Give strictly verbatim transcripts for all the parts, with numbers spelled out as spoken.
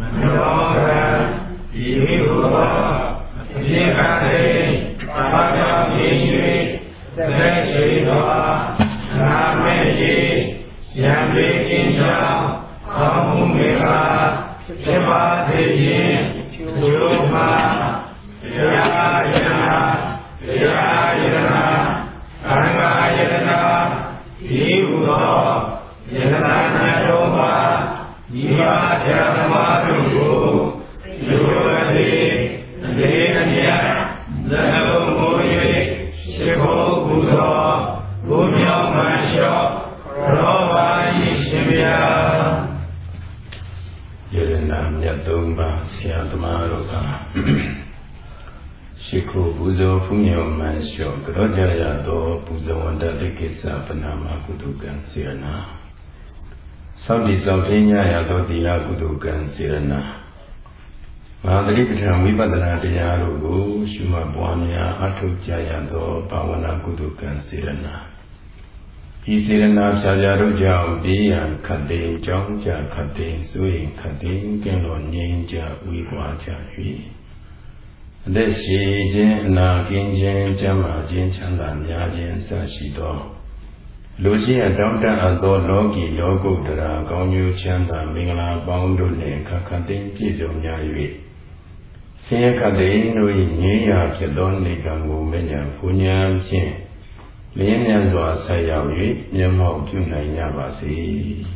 သောတိသောပညာယသောတိလကုတုကံစေရနာမဟာသတိပဋ္ဌာန်ဝိပဿနာတရားတို့ကိုရှုမှတ်ပွားများအထောက်ကြရသောဘာဝနာကုတုကံစေရနာဤစေရနာဖြာဖြာတို့ကြောင့်ဘေးရန်ခတ်သိမ်းကြောင်းကြခတ်သိမ်းစိုးရင်ခတ်သိမ်းကင်းတော်ငြိမ်းကြဝေပွားကြ၍အသက်ရှိခြင်းအနာကင်းခြင်းကျမ်းမာခြင်းချမ်းသာများခြင်းစရှိသောလူရှိအတောင်းတအပ်သောလောကီလောကုတ္တရာကောင်းကျိုးချမ်းသာမင်္ဂလာပေါင်းတို့နှင့်ခတ်ခတ်သိမ်းပြည့်စုံများ၍ဆင်းရဲခတ်သိမ်းတို့၏ငြိမ်းရာဖြစ်သောနေကံကိုမဉ္ဇဉ်ပူဉ္ဇဉ်ဖြင့်လျင်းမြန်စွာဆက်ရောက်၍မျက်မှောက်ပြုနိုင်ကြပါစေ။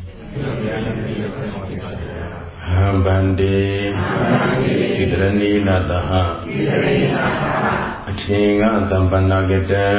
ဟံဗန္တိဣတရဏီလတဟအထင်ကသမ္ပန္နကတံ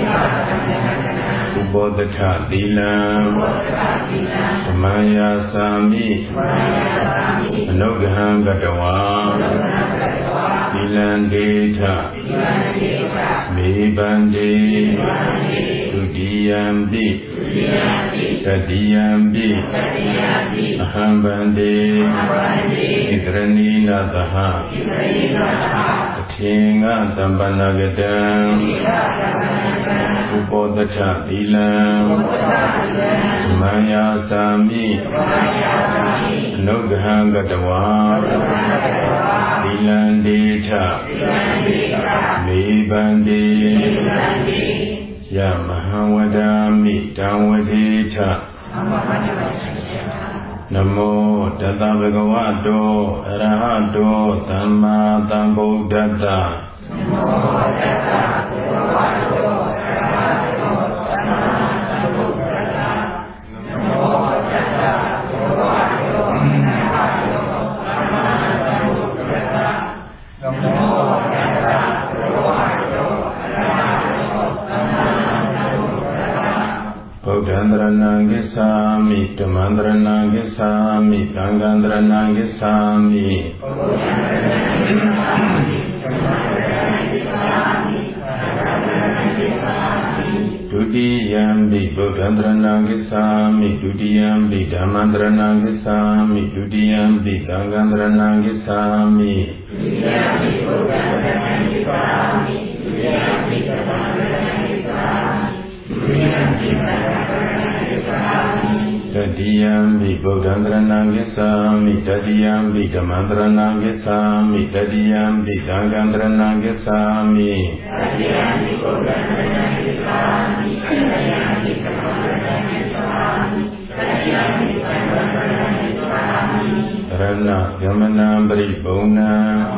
ဥပောဒထသီလံဓမ္မယာသာမိအနုဂဟံကတဝါသီလံဒေထမေဗန္တိဒုတိယံပိတတိယံပိအဟံဗန္တိဣတရဏီလတဟအထင်ကသမ္ပန္နကတံဥပောဒထသီလံဓမ္မယာသာမိအနုဂဟံကတဝါသီလံဒေထမေဗန္တိယမဟံဝဒာမိတံဝတိထနမောတတဗုဒ္ဓဝါတောအရဟတောသမ္မာသမ္ဗုဒ္ဓတ္တနမောတတဗုဒ္ဓဝါတောအရဟတောသမ္မာသမ္ဗုဒ္ဓတ္တနမောတတဗုဒ္ဓဝါတောအရဟတောသမ္မာသမ္ဗုဒ္ဓတ္တနမောတတဗုဒ္ဓဝါတောအရဟတောသမ္မာသမ္ဗုဒ္ဓတ္တဗုဒ္ဓံတရဏံကိစ္ဆာမိဓမ္မံတရဏံကိစ္ဆာမိသံဃံတရဏံကိစ္ဆာမိဗုဒ္ဓံတရဏံကိစ္ဆာမိဓမ္မံတရဏံကိစ္ဆာမိသံဃံတရဏံကိစ္ဆာမိဒုတိယံပိဗုဒ္ဓံတရဏံကိစ္ဆာမိဒုတိယံပိဓမ္မံတရဏံကိစ္ဆာမိဒုတိယံပိသံဃံတရဏံကိစ္ဆာမိဒုတိယံပိဗုဒ္ဓံတရဏံကိစ္ဆာမိဒုတိယံပိဓမ္မံတရဏံကိစ္ဆာမိဒုတိယံပိသံဃံတရဏံကိစ္ဆာမိတတိယံပိဗုဒ္ဓံတရဏံကိစ္ဆာမိတတိယံပိဓမ္မံတရဏံကိစ္ဆာမိတတိယံပိသံဃံတရဏံကိစ္ဆာမိတတိယံပိဗုဒ္ဓံတရဏံကိစ္ဆာမိတတိယံပိဓမ္မံတရဏံကိစ္ဆာမိတတိယံပိသံဃံတရဏံကိစ္ဆာမိရဏယမနံပရိပုဏ္ဏံ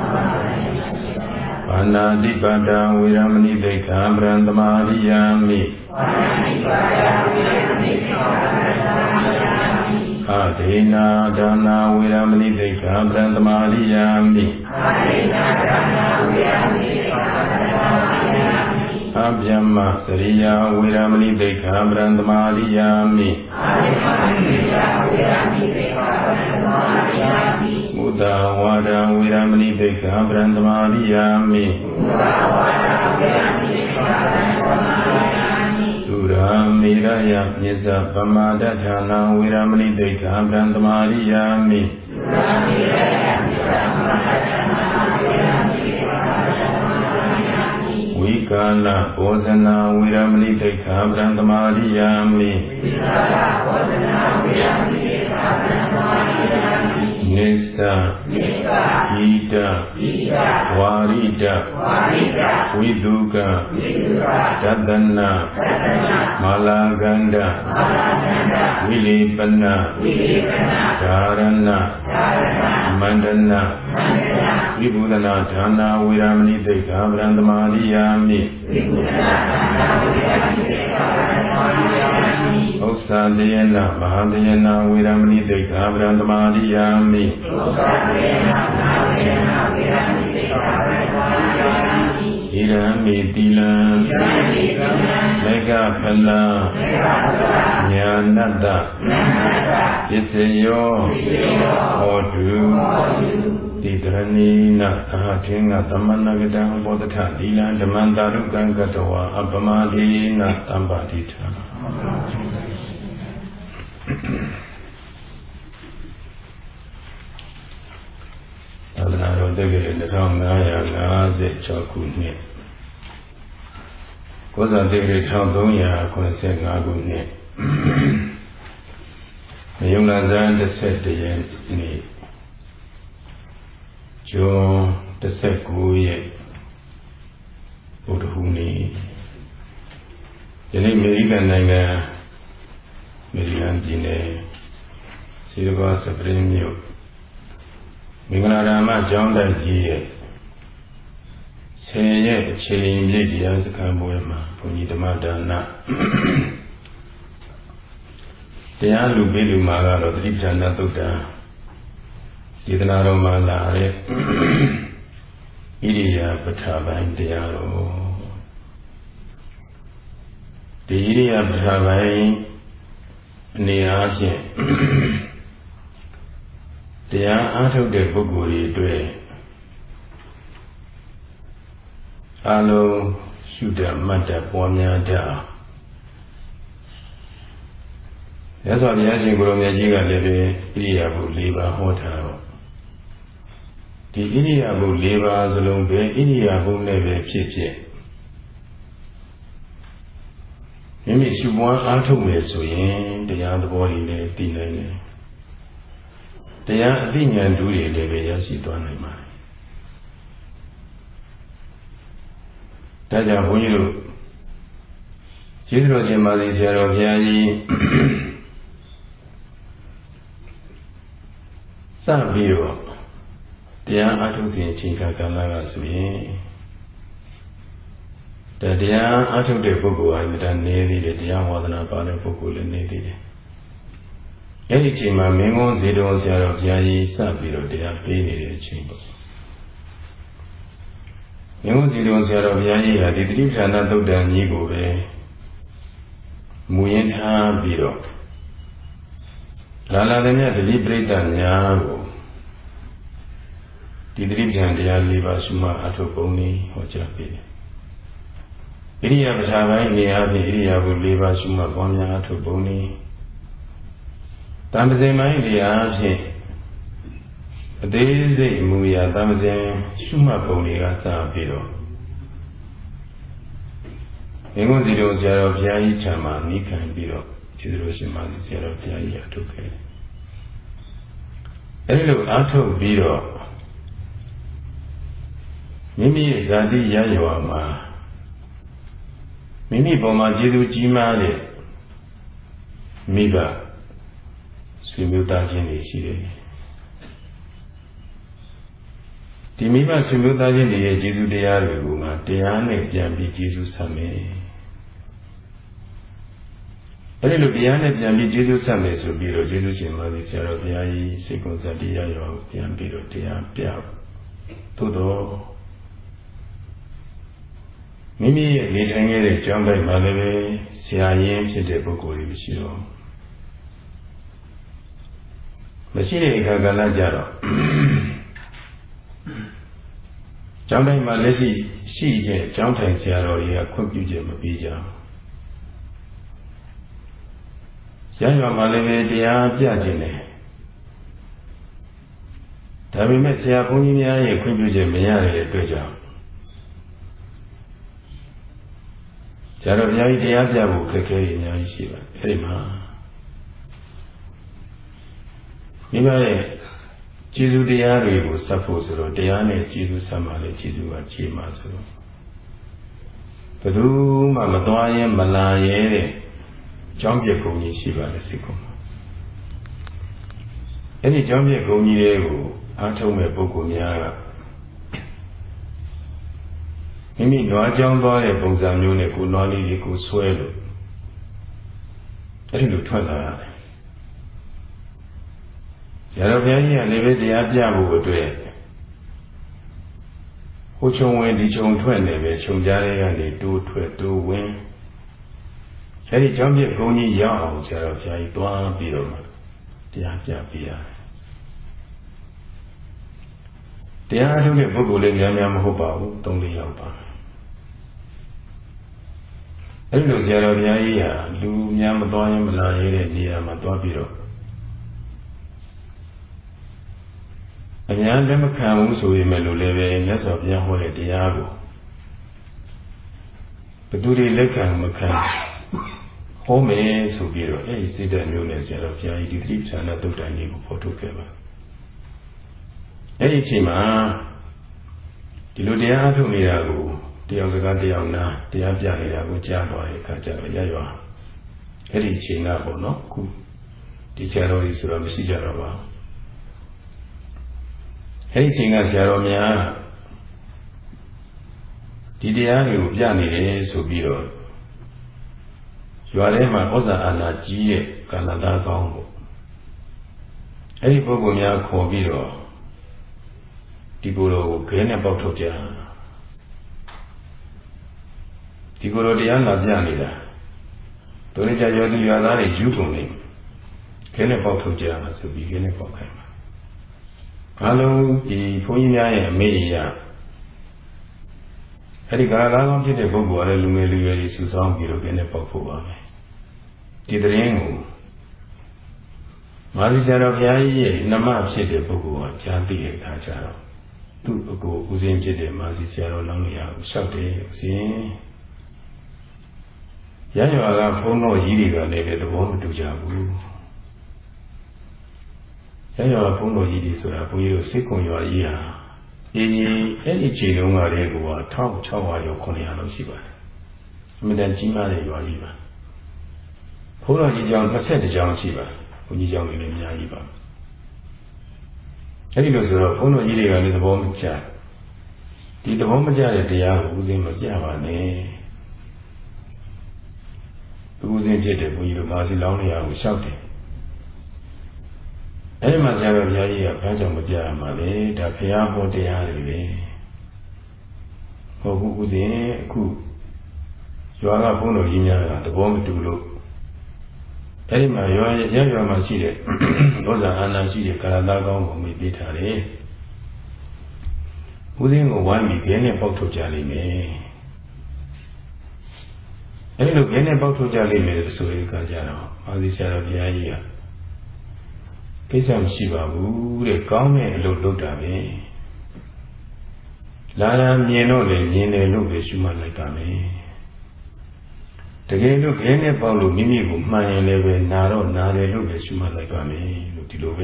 ဘာနာတိပတံဝေရမဏိဒိဋ္ဌံပရံသမာရိယာမိဘာနာတိပတံဝေရမဏိဒိဋ္ဌံပရံသမာရိယာမိအဒေနာဒါနာဝေရမဏိဒိဋ္ဌံပရံသမာရိယာမိအဒေနာဒါနာဝေရမဏိဒိဋ္ဌံပရံသမာရိယာမိအဗျမ္မစရိယာဝေရမဏိဒိဋ္ဌံပရံသမာရိယာမိအဗျမ္မစရိယာဝေရမဏိဒိဋ္ဌံပရံသမာရိယာမိမုဒ္ဒဝါဒဝေရမဏိဒိဋ္ဌံပရံသမာရိယာမိမုဒ္ဒဝါဒဝေရမဏိဒိဋ္ဌံပရံသမာရိယာမိသုရာမေရယမြစ္ဆပမာဒဌာနဝေရမဏိဒိဋ္ဌံပရံသမာရိယာမိသုရာမေရယမြစ္ဆပမာဒဌာနဝေရမဏိဒိဋ္ဌံပရံသမာရိယာမိဝိကာလဘောဇနာဝေရမဏိဒိဋ္ဌံပရံသမာရိယာမိဝိကာလဘောဇနာဝေရမဏိဒိဋ္ဌံပရံသမာရိယာမိ Nissa Ida Warida Viduka Dadana Malaganda Vilipana Dharana Mandana Vibhudana Dhana Viramani Deka Brandhamadiyami Osadayana Mahadayana Viramani Deka Brandhamadiyami Irami Tilam Mega Phala Nyanada Iseyo Odu Tidranina Ahatinga Tamanagada Bodhata Dila Damandaru Gangatawa Abamadina Tambadita Adana Degre Naya Naze Chakune Koza Degre Tandoya Konse Nagune Yuna Zan the set the Yen Jo the set Guye Udhuni Yeni American Nanga Maryland Dine Silva Supreme Mingarama Jonda Gia Say change the as a Kamboema, Punitamadana. The Alu Bilu Magaro, the Dipjana Tuta, Didanaro Malare, Idia Patava and Diaro. The Idia Patava Niaje. They are out of the Buguri Dwe Alo Shuda Mata Ponyada. That's what the Asian Goromajiga Leve Iliabu Liba Hotel. The Iliabu Liba Zalumbe Iliabu Neve Chiche. Maybe she wants out of me so in the other body left dinner. They are being and doing the way as you don't mind. That's how you Children Malaysia of Yayi Some people they are out of the Chinka Kanaga Sui. That they are out of the Bugu and then nearly the young one about the Bugu and needed. Anything my Mengo Zido Zero Yayi Sabiro, they are paying the chamber. Mengo Zido Zero Yayi had the dreams and not of the Nigo Bay. Muyen Biro Lala the Liberator Nyago. The dreams and the Aliva Suma Atoponi or Japi. Iria Batava, Nia, the Iria would leave us Suma Bonia Atoponi. Tamade Maria, a day day Muya Tamade Suma Bonia Sabiro. Mengo Zido Zero Yayi Chama, Nika and Biro, Chidrosima Zero Yayi Atoke. Hello, Ato Biro. Mimi Zadi Yayama. Mimi Boma Jidu Jimale. Miba. Swimuta Jini Shire. The Miba Swimuta Jini Jizu de Aruguma, Diane Jambi Jesus Same. Hello, Diane Jambi Jesus Same, so Biro Jesus Jimali Sarah Yayi, Second Zadia, Yambiro, Dia, Pia. Todo. Mimi Litangere Jamba Malave, Siayen, Sede Bokori Vishiro. Machine Gagala Jaro Jamba Malesi, she, Jamba Siaro, Computer Mabija. Yaya Malave, Dia, Piagine. Tabi met Siapunia, Computer Mayare, Peja. Jaro Yai Diabu, Keke, Yashiva, Rima. Nibae ကျေးဇူးတရားတွေကိုဆက်ဖို့ဆိုတော့တရားနဲ့ကျေးဇူးဆက်မှလည်းကျေးဇူးကခြေမှာဆိုတော့ဘယ်သူမှမသွားရဲမလာရဲတဲ့ကြောင်းပြကုံကြီးရှိပါလေစိတ်ကုံအဲ့ဒီကြောင်းပြကုံကြီးတွေကိုအားထုတ်မဲ့ပုဂ္ဂိုလ်များကမိမိနွားကြောင်းသွားတဲ့ပုံစံမျိုးနဲ့ကိုနွားလေးတွေကိုဆွဲလို့အဲ့ဒီလိုထွက်လာရတယ်ဆရာတော်ဘုရားကြီးကလည်းပဲတရားပြဖို့အတွက်ဟိုခြုံဝင်ဒီခြုံထွက်နေပဲခြုံကြားထဲကနေတိုးထွက်တိုးဝင်အဲဒီကြောင့်ပြဘုန်းကြီးရောက်အောင်ဆရာတော်ဘုရားကြီးတွားပြီးတော့မှတရားပြပြရတယ်တရားထုတ်တဲ့ပုဂ္ဂိုလ်လေးများများမဟုတ်ပါဘူးသုံးလေးယောက်ပါအဲဒီလိုဆရာတော်ဘုရားကြီးဟာလူများမသွားရင်မလာရတဲ့နေရာမှာတွားပြီးတော့အများလက်မခံဘူးဆိုရင်လည်းလည်းပဲမြတ်စွာဘုရားဟောတဲ့တရားကိုဘသူတွေလက်ခံမခံဟောမယ်ဆိုပြီးတော့အဲဒီစိတ်ဓာတ်မျိုးနဲ့ဆရာတော်ဘုရားကြီးဒီတိပ္ပဏသုတ်တန်ကြီးကိုဖော်ထုတ်ခဲ့ပါအဲဒီအချိန်မှာဒီလိုတရားအထုတ်နေတာကိုတယောက်စကားတယောက်နာတရားပြနေတာကိုကြားသွားတဲ့အခါကျတော့ရရွာအဲဒီအချိန်ကပေါ့နော်ခုဒီဆရာတော်ကြီးဆိုတော့မရှိကြတော့ပါဘူးအဲ့ဒီအချိန်ကဆရာတော်များဒီတရားတွေကိုပြနေတယ်ဆိုပြီးတော့ရွာထဲမှာဩဇာအာဏာကြီးတဲ့ကာလသားကောင်းပေါ့အဲ့ဒီပုဂ္ဂိုလ်များခေါ်ပြီးတော့ဒီကိုယ်တော်ကိုခဲနဲ့ပေါက်ထုတ်ကြဒီကိုယ်တော်တရားနာပြနေတာတို့လည်းကြာကျော်သူရွာသားတွေယူကုန်နေခဲနဲ့ပေါက်ထုတ်ကြမှာဆိုပြီးခဲနဲ့ပေါက်ခိုင်းအားလုံးဒီဘုန်းကြီးများရဲ့အမေ့ရအဲ့ဒီကာလကောင်းဖြစ်တဲ့ပုဂ္ဂိုလ်ကလည်းလူငယ်လူရွယ်တွေစုဆောင်းပြီးတော့ကျင်းနေပေါက်ဖို့ပါပဲဒီတရင်ကိုမာသီဆရာတော်ဘုရားကြီးရဲ့နမဖြစ်တဲ့ပုဂ္ဂိုလ်ကကြားသိတဲ့အခါကျတော့သူ့အကိုဦးစင်းဖြစ်တဲ့မာသီဆရာတော်လောင်းလျာကိုလျှောက်တယ်ဦးစင်းရရွာကဘုန်းတော်ကြီးတွေကလည်းသဘောမတူကြဘူးရရွာဘုန်းတော်ကြီးတွေဆိုတာဘုန်းကြီးတို့စိတ်ကုံရွာကြီးဟာဒီအဲ့ဒီခြေလုံးကလေးကတစ်ထောင်ခြောက်ရာကျော်ခုနှစ်ရာလောက်ရှိပါတယ်အမြဲတမ်းကြီးမားတဲ့ရွာကြီးပါဘုန်းတော်ကြီးကျောင်း၂၁ကျောင်းရှိပါတယ်ဘုန်းကြီးကျောင်းတွေလည်းအများကြီးပါအဲ့ဒီလိုဆိုတော့ဘုန်းတော်ကြီးတွေကလည်းသဘောမကျဒီသဘောမကျတဲ့တရားကိုဦးစင်းမပြပါနဲ့ဦးစင်းဖြစ်တဲ့ဘုန်းကြီးတို့မာစီလောင်းနေရာကိုလျှောက်တယ်အဲ့ဒီမှာဆရာတော်ဘုရားကြီးကဘာကြောင့်မပြရမှာလဲဒါဘုရားဟောတရားတွေပဲဟောဘူးဦးစင်းအခုရွာကဘုန်းတော်ကြီးများကသဘောမတူလို့အဲ့ဒီမှာရွာရရွာမှာရှိတဲ့ဒုဇာအာနာရှိတဲ့ကာလသားကောင်းကိုမိပေးထားတယ်ဦးစင်းကိုဝိုင်းပြီးခင်းနဲ့ပေါက်ထုတ်ကြလိမ့်မယ်အဲ့ဒီလိုခင်းနဲ့ပေါက်ထုတ်ကြလိမ့်မယ်ဆိုတဲ့အခါကျတော့မာသီဆရာတော်ဘုရားကြီးကကိစ္စမရှိပါဘူးတဲ့ကောင်းတဲ့အလုပ်လုပ်တာပဲလာလာမြင်တော့လေမြင်တယ်လို့ပဲရှုမှတ်လိုက်တာပဲတကယ်လို့ခင်းနဲ့ပေါက်လို့မိမိကိုမှန်ရင်လည်းပဲနာတော့နာတယ်လို့ပဲရှုမှတ်လိုက်ပါမယ်လို့ဒီလိုပဲ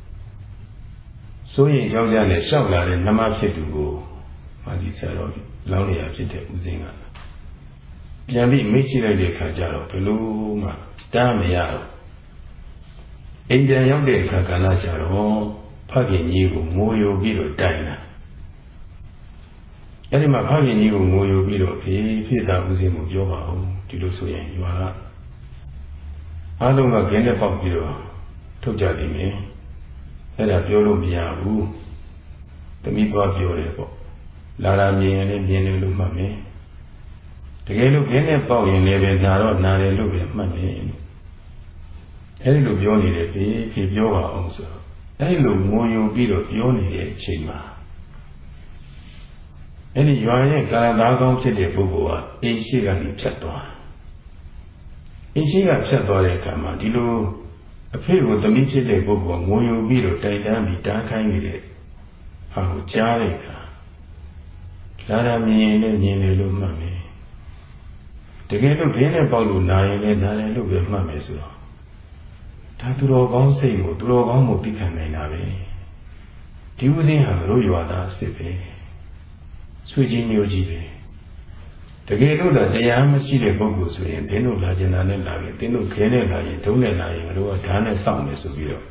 စိုးရင်ကြောက်ကြနဲ့ရှောက်လာတဲ့နမဖြစ်သူကိုမာသီဆရာတော်လောင်းလျာဖြစ်တဲ့ဦးစင်းကပြန်ပြီးမိတ်ရှိလိုက်တဲ့အခါကျတော့ဘယ်လိုမှတားမရတော့အိမ်ပြန်ရောက်တဲ့အခါကလည်းကျတော့ဖခင်ကြီးကိုငိုယိုပြီးတော့တိုင်တာအဲ့ဒီမှာဖခင်ကြီးကိုငိုယိုပြီးတော့ဖေးဖြစ်တာဦးစင်းကိုပြောပါဦးဒီလိုဆိုရင်ရွာကအားလုံးကခင်းနဲ့ပေါက်ပြီးတော့ထုတ်ကြလိမ့်မယ်အဲ့ဒါပြောလို့မရဘူးတမိသွားပြောတယ်ပေါ့လာလာမြင်ရင်လည်းမြင်တယ်လို့မှတ်မယ်တကယ်လို့ခင်းနဲ့ပေါက်ရင်လည်းပဲနာတော့နာတယ်လို့ပဲမှတ်မယ်အဲဒီလိုပြောနေတယ်ပြီဖြေပြောပါအောင်ဆိုတော့အဲဒီလိုငိုယိုပြီးတော့ပြောနေတဲ့အချိန်မှာအဲဒီရွာရဲ့ကာလသားကောင်းဖြစ်တဲ့ပုဂ္ဂိုလ်ကအိမ်ရှိကနေဖြတ်သွားအိမ်ရှိကဖြတ်သွားတဲ့အခါမှာဒီလိုအဖေကိုသမီးဖြစ်တဲ့ပုဂ္ဂိုလ်ကငိုယိုပြီးတော့တိုင်တန်းပြီးတားခိုင်းနေတဲ့ဟာကိုကြားတဲ့အခါလာတာမြင်ရင်လည်းမြင်တယ်လို့မှတ်မယ်တကယ်လို့ဘင်းနဲ့ပေါက်လို့နာရင်လည်းနာတယ်လို့ပဲမှတ်မယ်ဆိုတော့ဒါသူတော်ကောင်းစိတ်ကိုသူတော်ကောင်းကိုသိခံနိုင်တာပဲဒီဥစဉ်ဟာတို့ရွာသားအစ်စ်ပဲဆွေကြီးမျိုးကြီးပဲတကယ်လို့တရားမရှိတဲ့ပုဂ္ဂိုလ်ဆိုရင်တင်းတို့လာကျင်တာနဲ့လာပြီတင်းတို့ခဲနဲ့လာရင်ဒုံးနဲ့လာရင်တို့ကဓာတ်နဲ့စောင့်နေဆိုပြီးတော့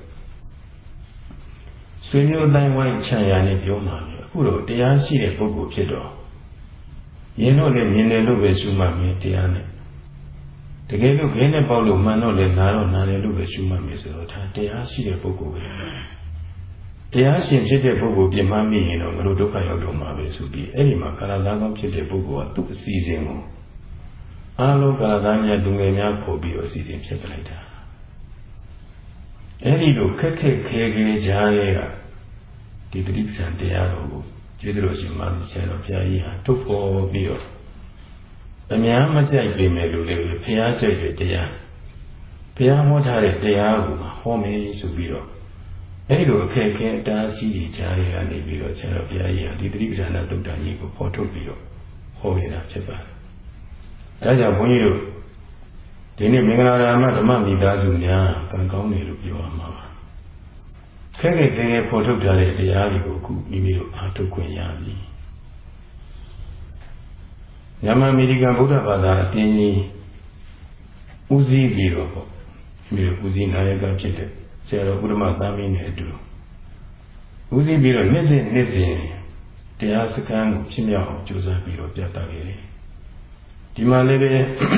ဆွေမျိုးတိုင်းဝိုင်းခြံရနဲ့ပြောမှာလေအခုတော့တရားရှိတဲ့ပုဂ္ဂိုလ်ဖြစ်တော့ရင်တော့လည်းမြင်တယ်လို့ပဲရှုမှတ်မယ်တရားနဲ့တကယ်လို့ခဲနဲ့ပေါက်လို့မှန်တော့လည်းနားတော့နားတယ်လို့ပဲရှုမှတ်မယ်ဆိုတော့ဒါတရားရှိတဲ့ပုဂ္ဂိုလ်ပဲတရားရှင်ဖြစ်တဲ့ပုဂ္ဂိုလ်ပြင်းမှမိရင်တော့ငါတို့ဒုက္ခရောက်တော့မှာပဲဆိုပြီးအဲ့ဒီမှာကာလသားကောင်းဖြစ်တဲ့ပုဂ္ဂိုလ်ကသူ့အစီအစဉ်ကိုအားလုံးကာလသားများလူငယ်များပို့ပြီးတော့အစီအစဉ်ဖြစ်ပလိုက်တာအဲ့ဒီလိုခက်ခက်ခဲခဲကြားရဲကဒီတတိပ္ပံတရားတော်ကိုကျေးဇူးတော်ရှင်မာသီဆရာတော်ဘုရားကြီးဟာထုတ်ဖော်ပြီးတော့အများမကြိုက်ပေမဲ့လို့လေဘုရားစိတ်တဲ့တရားဘုရားဟောထားတဲ့တရားကိုဟောမယ်ဆိုပြီးတော့အဲ့ဒီလိုအခက်အခဲအတားအဆီးတွေကြားရကနေပြီးတော့ဆရာတော်ဘုရားကြီးဟာဒီတတိပ္ပံသုတ္တန်ကြီးကိုဖော်ထုတ်ပြီးတော့ဟောနေတာဖြစ်ပါတယ်။ဒါကြောင့်ဘုန်းကြီးတို့ဒီနေ့မင်္ဂလာရာမဓမ္မမိသားစုများကံကောင်းတယ်လို့ပြောရမှာပါ။ခဲခဲခဲခဲဖော်ထုတ်ထားတဲ့တရားတွေကိုအခုမိမိတို့အားထုတ်ခွင့်ရပြီ။ညမအမေရိကန်ဗုဒ္ဓဘာသာအတင်းကြီးဦးစီးပြီးတော့ပေါ့မိမိတို့ဦးစီးနာယကဖြစ်တဲ့ဆရာတော်ဘုရားမသားမင်းနဲ့အတူဦးစီးပြီးတော့နေ့စဉ်နေ့စဉ်တရားစခန်းကိုဖြစ်မြောက်အောင်ကြိုးစားပြီးတော့ပြသခဲ့တယ်။ဒီမှာလည်းပဲ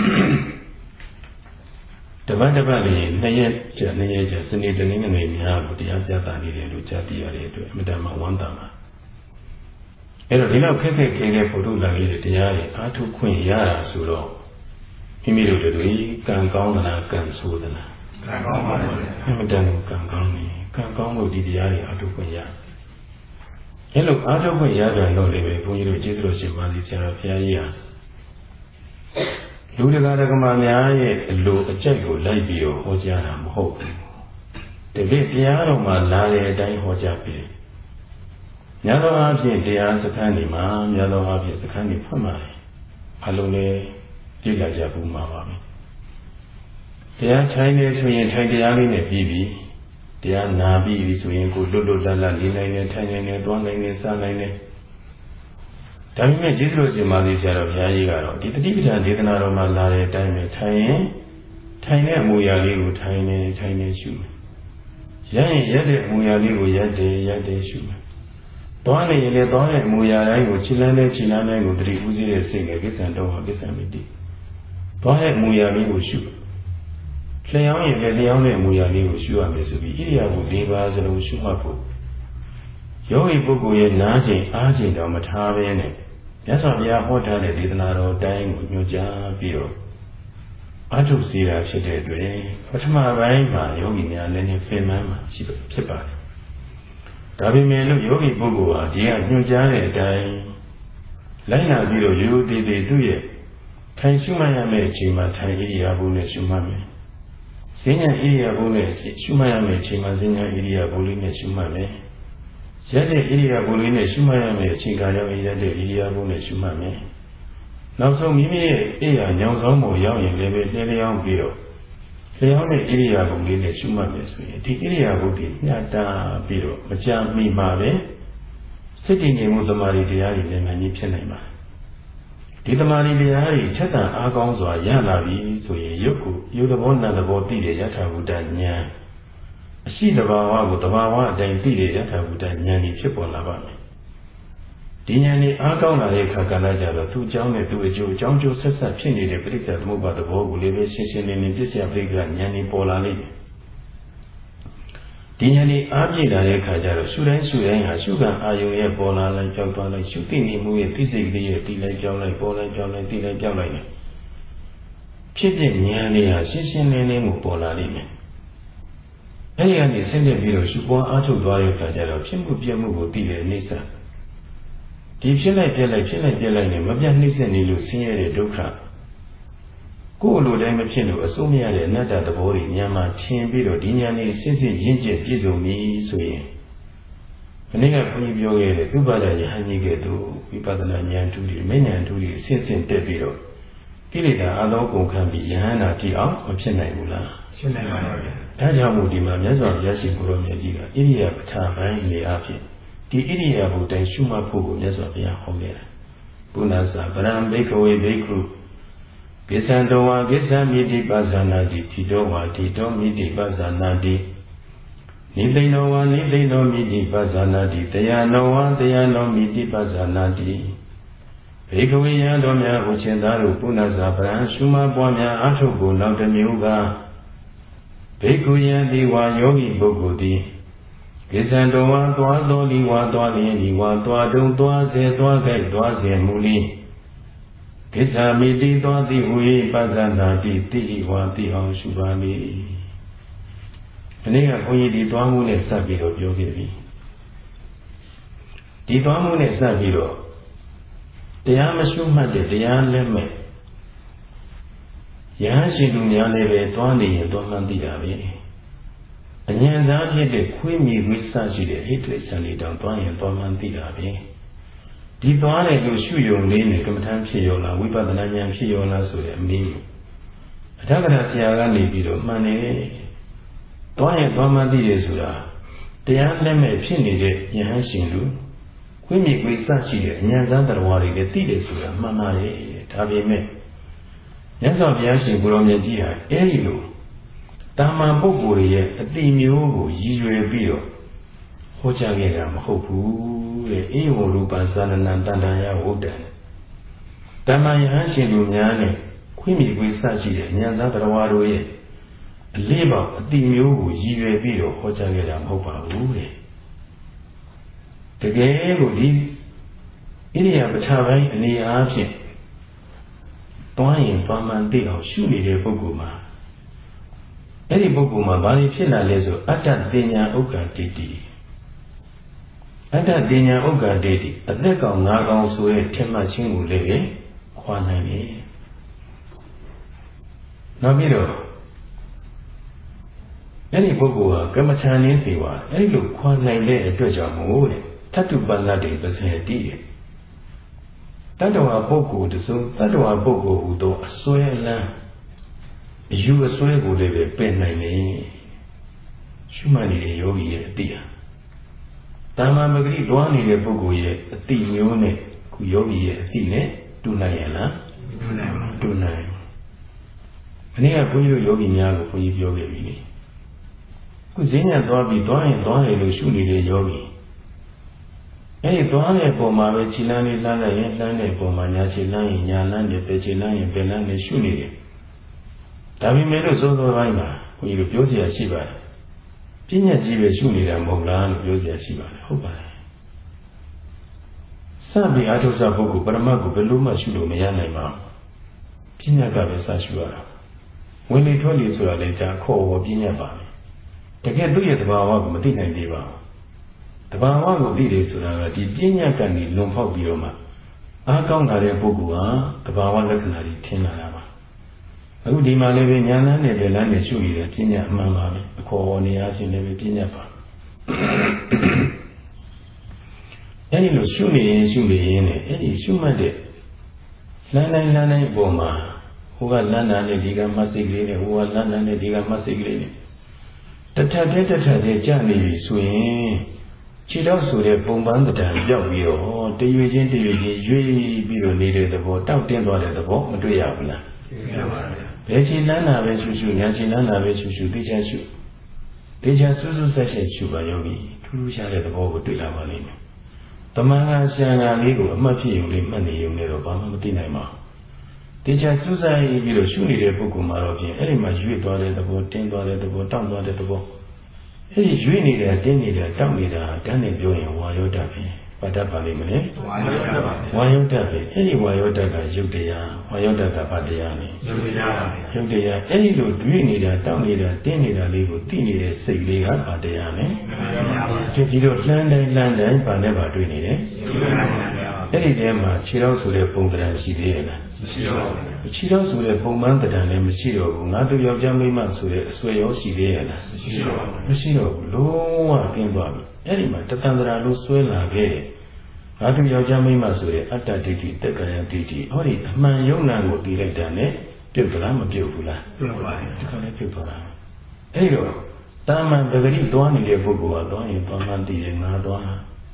တပတ်တပတ်လေးနှစ်ရက်ကျနှစ်ရက်ကျစနေတနင်္ဂနွေများကိုတရားပြသနေတယ်လို့ကြားသိရတဲ့အတွက်အမြဲတမ်းဝမ်းသာပါ။အဲ့တော့ဒီလောက်ခက်ခက်ခဲခဲပို့ထုတ်လာခဲ့တဲ့တရားတွေအားထုတ်ခွင့်ရတာဆိုတော့မိမိတို့တို့ကံကောင်းသလားကံဆိုးသလားကံကောင်းပါလေအမှန်တန်ကံကောင်းနေကံကောင်းလို့ဒီတရားတွေအထုခွင့်ရအဲ့လိုအထုခွင့်ရကြတော့လေပဲဘုန်းကြီးတို့ကျေးဇူးတော်ရှင်ပါစီဆရာတော်ဘုရားကြီးဟာလူတကာဓမ္မများရဲ့အလိုအကျက်ကိုလိုက်ပြီးတော့ဟောကြားတာမဟုတ်ဘူးတကယ်တရားတော်မှာလာတဲ့အတိုင်းဟောကြားပြီးညသောအားဖြင့်တရားစခန်းတွေမှာညသောအားဖြင့်စခန်းတွေဖွင့်ပါတယ်အလုံးလေးကြည့်လာကြဘူးမှာပါပဲတရားချိုင်းနေဆိုရင်ထိုင်တရားလေးနဲ့ပြီးပြီတရားနာပြီးပြီဆိုရင်ကိုလွတ်လွတ်လပ်လပ်နေနိုင်တယ်ထိုင်နိုင်တယ်တွားနိုင်တယ်စားနိုင်တယ်ဒါပေမဲ့ကျေးဇူးတော်ရှင်မာသီဆရာတော်ဘုရားကြီးကတော့ဒီတတိပဌာန်ဒေသနာတော်မှာလာတဲ့အတိုင်းပဲထိုင်ရင်ထိုင်တဲ့အမူအရာလေးကိုထိုင်နေထိုင်နေရှုမယ်ရရင်ရက်တဲ့အမူအရာလေးကိုရက်တယ်ရက်တယ်ရှုမယ်တွားနေရင်လည်းတွားတဲ့အမူအရာတိုင်းကိုခြေလမ်းနဲ့ခြေလမ်းတိုင်းကိုတတိဥစည်းတဲ့စိတ်နဲ့ကိစ္စတော်ဟာကိစ္စမိတိတွားတဲ့အမူအရာလေးကိုရှုလျှောင်းရင်လည်းလျှောင်းတဲ့အမူအရာလေးကိုရှုရမယ်ဆိုပြီးဣရိယာပု၄ပါးစလုံးရှုမှတ်ဖို့ယောဂီပုဂ္ဂိုလ်ရဲ့နားချိန်အားချိန်တော့မထားဘဲနဲ့မြတ်စွာဘုရားဟောထားတဲ့ဒေသနာတော်တိုင်းကိုညွှန်ကြားပြီးတော့အထုစီတာဖြစ်တဲ့အတွက်ပထမပိုင်းမှာယောဂီများလည်းနည်းပြင်မှန်းမှာရှိဖြစ်ပါတယ်။ဒါပေမဲ့လို့ယောဂီပုဂ္ဂိုလ်ဟာဒီကညွှန်ကြားတဲ့အတိုင်းလိုက်နာပြီးတော့ရိုးရိုးသေးသေးသူ့ရဲ့ထိုင်ရှုမှတ်ရမယ့်အချိန်မှာထိုင်ဣရိယာပုနဲ့ရှုမှတ်မယ်။ဈဉ္ညာဣရိယာပုနဲ့ရှုမှတ်ရမယ့်အချိန်မှာဈဉ္ညာဣရိယာပုလေးနဲ့ရှုမှတ်မယ်။ရက်တဲ့ဣရိယာပုလေးနဲ့ရှုမှတ်ရမယ့်အချိန်ကရောက်ရက်တဲ့ဣရိယာပုနဲ့ရှုမှတ်မယ်။နောက်ဆုံးမိမိရဲ့အိယာညောင်ဆောင်မှုရောက်ရင်လည်းပဲလျှလျောင်းပြီးတော့လျှောင်းတဲ့ဣရိယာပုလေးနဲ့ရှုမှတ်မယ်ဆိုရင်ဒီဣရိယာပုတွေညှတာပြီးတော့မကြမိမှာပဲစိတ်တည်ငြိမ်မှုသမာဓိတရားတွေလည်းမှန်ကြီးဖြစ်နိုင်ပါတယ်။ဒီသမာဓိတရားတွေချက်တန်အားကောင်းစွာရလာပြီဆိုရင်ရုပ်ကိုယုတ်သဘောနာသဘောသိတဲ့ယထာဘုဒ္ဓဉာဏ်အရှိတဘာဝကိုတဘာဝအတိုင်းသိတဲ့ယထာဘုဒ္ဓဉာဏ်ကြီးဖြစ်ပေါ်လာပါမယ်။ဒီဉာဏ်នេះအားကောင်းလာတဲ့အခါကလည်းကြတော့သူ့အကြောင်းနဲ့သူ့အကျိုးအကြောင်းကျိုးဆက်ဆက်ဖြစ်နေတဲ့ပရိစ္ဆေသမုပ္ပါဒ်သဘောကိုလည်းပဲရှင်းရှင်းလင်းလင်းပြည့်စုံပရိက္ခဉာဏ်នេះပေါ်လာလိမ့်မယ်။ဒီဉာဏ်នេះအားပြည့်လာတဲ့အခါကျတော့ရှုတိုင်းရှုတိုင်းဟာရှုခံအာယုံရဲ့ပေါ်လာလိုက်ကြောက်သွားလိုက်ရှုသိနေမှုရဲ့သိစိတ်ကလေးရဲ့တည်လိုက်ကြောက်လိုက်ပေါ်လိုက်ကြောက်လိုက်တည်လိုက်ကြောက်လိုက်ဖြစ်တဲ့ဉာဏ်လေးဟာရှင်းရှင်းလင်းလင်းကိုပေါ်လာလိမ့်မယ်။အဲဒီကနေဆင်းသက်ပြီးတော့ရှုပွားအားထုတ်သွားတဲ့အခါကျတော့ဖြစ်မှုပြမှုကိုသိတဲ့အိသဒီဖြစ်လိုက်ပြက်လိုက်ဖြစ်လိုက်ပြက်လိုက်နဲ့မပြတ်နှိမ့်ဆက်နေလို့ဆင်းရဲတဲ့ဒုက္ခကိုယ်လိုတိုင်းမဖြစ်လို့အစိုးမရတဲ့အနတ္တသဘောတွေဉာဏ်မှာထင်ပြီးတော့ဒီဉာဏ်လေးစစ်စစ်ရင့်ကျက်ပြည့်စုံပြီဆိုရင်မနေ့ကဘုန်းကြီးပြောခဲ့တဲ့သုဘဒယဟန်ကြီးကဲ့သို့ဝိပဿနာဉာဏ်ထူးတွေမဉာဏ်ထူးတွေအစစ်စစ်တက်ပြီးတော့ကိလေသာအလုံးကုန်ခံပြီးယဟန္တာကြည့်အောင်မဖြစ်နိုင်ဘူးလားဖြစ်နိုင်ပါဘူး။ဒါကြောင့်မို့ဒီမှာမြတ်စွာဘုရားရှင်ကိုရောမြတ်ကြီးကဣရိယာပဋ္ဌာန်ပိုင်းနေအဖြစ်ဒီဣရိယာပုတိုင်းရှုမှတ်ဖို့ကိုမြတ်စွာဘုရားဟောခဲ့တာပုဏ္ဏစာဗရံဘိက္ခဝေဘိက္ခုကိသံတောဝါကိသံမိတိပဇာနာတိတိတောဝါတိတောမိတိပဇာနာတိနိသိဏောဝါနိသိဏောမိတိပဇာနာတိတယနောဝါတယနောမိတိပဇာနာတိဘေကဝေယံတော်များကိုရှင်သာတို့ပုဏ္ဏစာဗရံရှုမှတ်ပွားများအထုပ်ကိုနောက်တစ်မျိုးကဘေကုယံဒီဝါယောဂီပုဂ္ဂိုလ်သည်ကိသံတော်ဝါသွားတော်လီဝါသွားလျင်ဒီဝါသွားတုံသွားစေသွားကြိုက်သွားစေမူလီကိစ္ဆာမိတိသွားသည်ဟူ၏ပဇာနာတိတိဝါတိအောင်ရှုပါမည်ဒီနေ့ကဘုန်းကြီးဒီသွားမှုနဲ့စပ်ပြီးတော့ပြောခဲ့ပြီဒီသွားမှုနဲ့စပ်ပြီးတော့တရားမရှုမှတ်တဲ့တရားလက်မဲ့ရဟန်းရှင်သူများလည်းပဲသွားနေရင်သွားမှန်းသိတာပဲအဉာဏ်သားဖြစ်တဲ့ခွေးမြေခွေးစရှိတဲ့ဟိတ်တွေဆန်လေးတောင်သွားရင်သွားမှန်းသိတာပဲဒီသွားတဲ့လူရှုယုံလေးနဲ့ကမ္မထမ်းဖြစ်ရောလားဝိပဿနာဉာဏ်ဖြစ်ရောလားဆိုတဲ့အမေးအထက်ကရာဆရာကနေပြီးတော့မှန်နေသွားရင်သွားမှန်းသိတယ်ဆိုတာတရားလက်မဲ့ဖြစ်နေတဲ့ယဟန်ရှင်လူခွေးမြေခွေးစရှိတဲ့အဉာဏ်သားတရားဝါတွေလည်းသိတယ်ဆိုတာမှန်ပါတယ်ဒါပေမဲ့မြတ်စွာဘုရားရှင်ကိုရောမြတ်ကြီးဟာအဲဒီလိုတာမန်ပုဂ္ဂိုလ်ရဲ့အတိမျိုးကိုရည်ရွယ်ပြီးတော့ဟောကြားခဲ့တာမဟုတ်ဘူးတဲ့အေဝရူပသနနံတန္တရာဝုဒ္ဒံဓမ္မယဟန်ရှင်လူများနဲ့ခွင့်မြေခွေးစရှိတဲ့ဉာဏ်သားတရားဝါတို့ရဲ့အလေးပေါအတိမျိုးကိုရည်ရွယ်ပြီးတော့ဟောကြားခဲ့တာမဟုတ်ပါဘူးတဲ့တကယ်ကိုဒီဣရိယာပဋ္ဌာပိုင်းအနေအားဖြင့်သွားရင်သွားမှန်သိအောင်ရှုနေတဲ့ပုဂ္ဂိုလ်မှာအဲ့ဒီပုဂ္ဂိုလ်မှာဘာလို့ဖြစ်လာလဲဆိုအတ္တပညာဥက္ကတိတိအတ္တပညာဥက္ကတိတိအသက်ကောင်ငါးကောင်ဆိုတဲ့ထင်မှတ်ခြင်းကိုလည်းခွာနိုင်တယ်နောက်ပြီးတော့အဲ့ဒီပုဂ္ဂိုလ်ဟာကမ္မဋ္ဌာန်းရင်းစီဝါအဲ့ဒီလိုခွာနိုင်တဲ့အတွက်ကြောင့်မို့တဲ့သတ္တုပန္နတိပစေတိတဲ့တတ္တဝါပုဂ္ဂိုလ်တစုံတတ္တဝါပုဂ္ဂိုလ်ဟူသောအစွဲအလန်းအယူအစွဲကိုလည်းပဲပယ်နိုင်တယ်ရှုမှတ်နေတဲ့ယောဂီရဲ့အတိဟာတမ္မာမဂရိတွားနေတဲ့ပုဂ္ဂိုလ်ရဲ့အတိမျိုးနဲ့ခုယောဂီရဲ့အတိနဲ့တူနိုင်ရလားတူနိုင်ပါတူနိုင်အနည်းကဘုန်းကြီးတို့ယောဂီများကိုဘုန်းကြီးပြောခဲ့ပြီလေခုဈဉ္ညာသွားပြီးတွားရင်တွားတယ်လို့ရှုနေတဲ့ယောဂီအဲ့ဒီသွားတဲ့ပုံမှာပဲခြေလမ်းလေးလှမ်းလိုက်ရင်လှမ်းတဲ့ပုံမှာညာခြေလမ်းရင်ညာလမ်းနဲ့ပဲခြေလမ်းရင်ပဲလမ်းနဲ့ရှုနေတယ်ဒါပေမဲ့လို့စိုးစိုးပိုင်းမှာဘုန်းကြီးတို့ပြောเสียရှိပါတယ်ပညာကြီးပဲရှုနေတာမဟုတ်လားလို့ပြောเสียရှိပါတယ်ဟုတ်ပါတယ်စပြီးအာထုဆပုဂ္ဂိုလ်ပရမတ်ကိုဘယ်လိုမှရှုလို့မရနိုင်ပါဘူးပညာကပဲစရှုရတာဝင်လေထွက်လေဆိုတာလည်းဒါခေါ်ဝေါ်ပညာပါပဲတကယ်သူ့ရဲ့သဘာဝကိုမသိနိုင်သေးပါဘူးတဘာဝကိုသိတယ်ဆိုတာကဒီပညာကနေလွန်ဖောက်ပြီးတော့မှအားကောင်းလာတဲ့ပုဂ္ဂိုလ်ဟာတဘာဝလက္ခဏာတွေထင်လာတာပါအခုဒီမှာလည်းပဲဉာဏ်လမ်းနဲ့လည်းလမ်းနဲ့ရှုရတဲ့ပညာအမှန်ပါပဲအခေါ်ဝေါ်နေအားဖြင့်လည်းပဲပညာပါအဲဒီလိုရှုနေရင်ရှုနေရင်နဲ့အဲဒီရှုမှတ်တဲ့လမ်းတိုင်းလမ်းတိုင်းအပေါ်မှာဟိုကလမ်းနာနဲ့ဒီကမှတ်စိတ်ကလေးနဲ့ဟိုကလမ်းနာနဲ့ဒီကမှတ်စိတ်ကလေးနဲ့တထတဲ့တထတဲ့ကြာနေပြီဆိုရင်ခြေတော့ဆိုတဲ့ပုံပန်းတံပြောက်ပြီးတော့တရွေချင်းတရွေချင်းရွေ့ပြီးတော့နေတဲ့သဘောတောက်တင်းသွားတဲ့သဘောမတွေ့ရဘူးလားတွေ့ရပါဘူးဘယ်ခြေလန်းတာပဲရှုရှုညာခြေလန်းတာပဲရှုရှုသိချင်ရှုသိချင်စူးစူးဆက်ဆက်ရှုပါယောဂီထူးထူးခြားတဲ့သဘောကိုတွေ့လာပါလိမ့်မယ်တမန်ကရှံတာလေးကိုအမှတ်ဖြစ်ရုံလေးမှတ်နေရုံနဲ့တော့ဘာမှမသိနိုင်ပါဘူးသိချင်စူးစိုက်ပြီးတော့ရှုနေတဲ့ပုဂ္ဂိုလ်မှာတော့ဖြင့်အဲ့ဒီမှာရွေ့သွားတဲ့သဘောတင်းသွားတဲ့သဘောတောင့်သွားတဲ့သဘောအဲ့ဒီရွေ့နေတာတင်းနေတာတောက်နေတာတန်းနေပြောရင်ဝါယောဓာတ်ပဲဘာဓာတ်ပါလိမ့်မလဲဝါယောဓာတ်ပါဝါယောဓာတ်ပဲအဲ့ဒီဝါယောဓာတ်ကယုတ်တရားဝါယောဓာတ်ကဘာတရားလဲယုတ်တရားပါယုတ်တရားအဲ့ဒီလိုရွေ့နေတာတောက်နေတာတင်းနေတာလေးကိုသိနေတဲ့စိတ်လေးကဘာတရားလဲဒီဒီလိုလှမ်းတိုင်းလှမ်းတိုင်းဘာနဲ့ဘာတွေ့နေတယ်အဲ့ဒီထဲမှာခြေတော်ဆိုတဲ့ပုံသဏ္ဍာန်ရှိသေးရဲ့လားမရှိတော့ဘူးခြေတော်ဆိုတဲ့ပုံမှန်သဏ္ဍာန်လည်းမရှိတော့ဘူးငါတို့ယောက်ျားမိန်းမဆိုတဲ့အဆွေရောရှိသေးရဲ့လားမရှိတော့ဘူးမရှိတော့ဘူးလုံးဝကျင်းသွားပြီအဲ့ဒီမှာတတန္တရာလို့ဆွဲလာခဲ့တယ်ငါတို့ယောက်ျားမိန်းမဆိုတဲ့အတ္တဒိဋ္ဌိတက္ကရာဒိဋ္ဌိဟောဒီအမှန်ယုံနာကိုတည်လိုက်တာနဲ့ပြုတ်သလားမပြုတ်ဘူးလားပြုတ်ပါတယ်ဒီကနေ့ပြုတ်သွားတာအဲ့ဒီတော့တာမန်ပဂရိသွားနေတဲ့ပုဂ္ဂိုလ်ကသွားရင်သွားမှတည်တယ်ငါသွား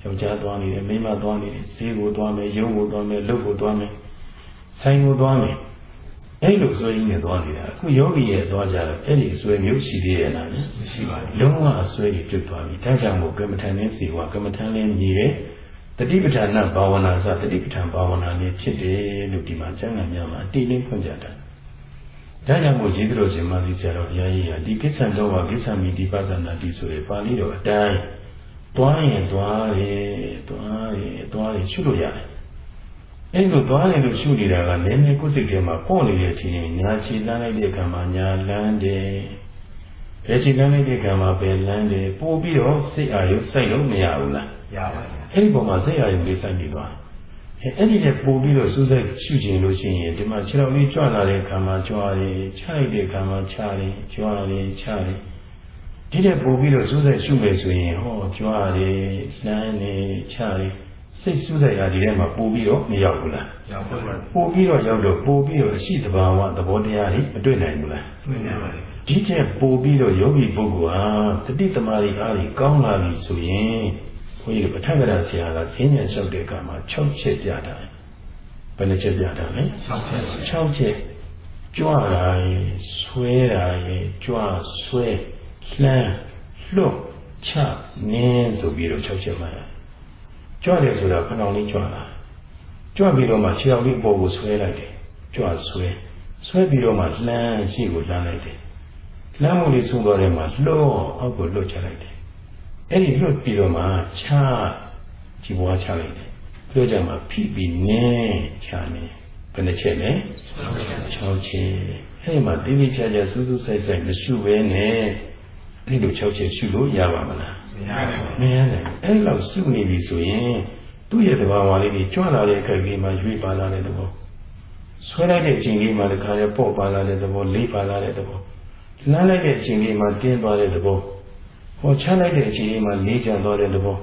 ယောက်ျားသွားနေတယ်မိန်းမသွားနေတယ်ဈေးကိုသွားမယ်ရုံးကိုသွားမယ်လုပ်ကိုသွားမယ်ဆိုင်ကိုသွားမယ်အဲ့လိုဆွဲရင်းနဲ့သွားနေတာအခုယောဂီရဲ့သွားကြတော့အဲ့ဒီအဆွဲမျိုးရှိသေးရဲ့လားမရှိပါဘူးလုံးဝအဆွဲကြီးပြုတ်သွားပြီဒါကြောင့်မို့ကမ္မထာနဲ့စီဝါကမ္မထာနဲ့ညီတဲ့တတိပဋ္ဌာန်ဘာဝနာစတတိပဋ္ဌာန်ဘာဝနာလေးဖြစ်တယ်လို့ဒီမှာကျမ်းဂန်များမှာအတိအလင်းဖွင့်ပြတာဒါကြောင့်မို့ရေးသလိုရှင်မသိကြတော့ဘုရားကြီးကဒီကိစ္စတော့ဝကိစ္စမိတိပဇာနာတိဆိုရပါဠိတော်အတိုင်းတွားရင်တွားတယ်တွားရင်တွားရင်ရှုလို့ရတယ်အဲ့လိုတွားရင်လို့ရှုနေတာကနည်းနည်းကိုယ်စိတ်ထဲမှာပေါ့နေတဲ့အချိန်ညာချီလန်းလိုက်တဲ့အခါမှာညာလန်းတယ်ဘယ်ချီလန်းလိုက်တဲ့အခါမှာပဲလန်းတယ်ပို့ပြီးတော့စိတ်အာရုံစိုက်လို့မရဘူးလားရပါတယ်အဲ့ဒီပုံမှာစိတ်အာရုံလေးစိုက်ပြီးသွားအဲ့ဒီနဲ့ပို့ပြီးတော့စူးစိုက်ရှုခြင်းလို့ရှိရင်ဒီမှာခြေတော်လေးကြွလာတဲ့အခါမှာကြွားတယ်ခြားလိုက်တဲ့အခါမှာခြားတယ်ကြွားတယ်ခြားတယ်ဒီတဲ့ပို့ပြီးတော့စူးစိုက်ရှုမယ်ဆိုရင်ဟောကြွားတယ်လှမ်းတယ်ခြားတယ်စိတ်စူးစိုက်ရာဒီထဲမှာပို့ပြီးတော့မရောက်ဘူးလားရောက်ပါဘူးပို့ပြီးတော့ရောက်တော့ပို့ပြီးတော့အရှိတဘာဝသဘောတရားတွေမတွေ့နိုင်ဘူးလားတွေ့နိုင်ပါတယ်ဒီကျက်ပို့ပြီးတော့ယောဂီပုဂ္ဂိုလ်ဟာတတိတမာရီအားကြီးကောင်းလာပြီဆိုရင်ဘုန်းကြီးတို့ပဋ္ဌာန်းကရာဆရာကဈဉ္ဉံလျှောက်တဲ့အခါမှာ၆ချက်ပြတာဘယ်နှချက်ပြတာလဲ၆ချက်၆ချက်ကြွတာရင်ဆွဲတာရင်ကြွဆွဲလှမ်းလွတ်ချနင်းဆိုပြီးတော့၆ချက်မှရတယ်ကြွတယ်ဆိုတာခဏလေးကြွလာကြွပြီးတော့မှခြေတော်လေးပေါ်ကိုဆွဲလိုက်တယ်ကြွဆွဲဆွဲပြီးတော့မှလှမ်းရှိကိုလှမ်းလိုက်တယ်လှမ်းမှုလေးဆုံးသွားတယ်မှာလွတ်အောက်ကိုလွတ်ချလိုက်တယ်အဲ့ဒီလွတ်ပြီးတော့မှချကြည်ပွားချလိုက်တယ်ပြောကြမှာဖိပြီးနင်းချနေဘယ်နှချက်လဲ၆ချက်အဲ့ဒီမှာတိတိကျကျစူးစူးဆိုင်ဆိုင်မရှုဘဲနဲ့ဒီလို၆ချက်ရှုလို့ရပါမလားမရနိုင်အဲ့လောက်စုနေပြီဆိုရင်သူ့ရဲ့တဘာဝလေးကြီးကြွလာတဲ့အခါကြီးမှာရွေးပါလာတဲ့သဘောဆွဲလိုက်တဲ့အချိန်လေးမှာတခါလဲပေါ့ပါလာတဲ့သဘောလေးပါလာတဲ့သဘောလမ်းလိုက်တဲ့အချိန်လေးမှာတင်းသွားတဲ့သဘောဟောချလိုက်တဲ့အချိန်လေးမှာလေးချသွားတဲ့သဘော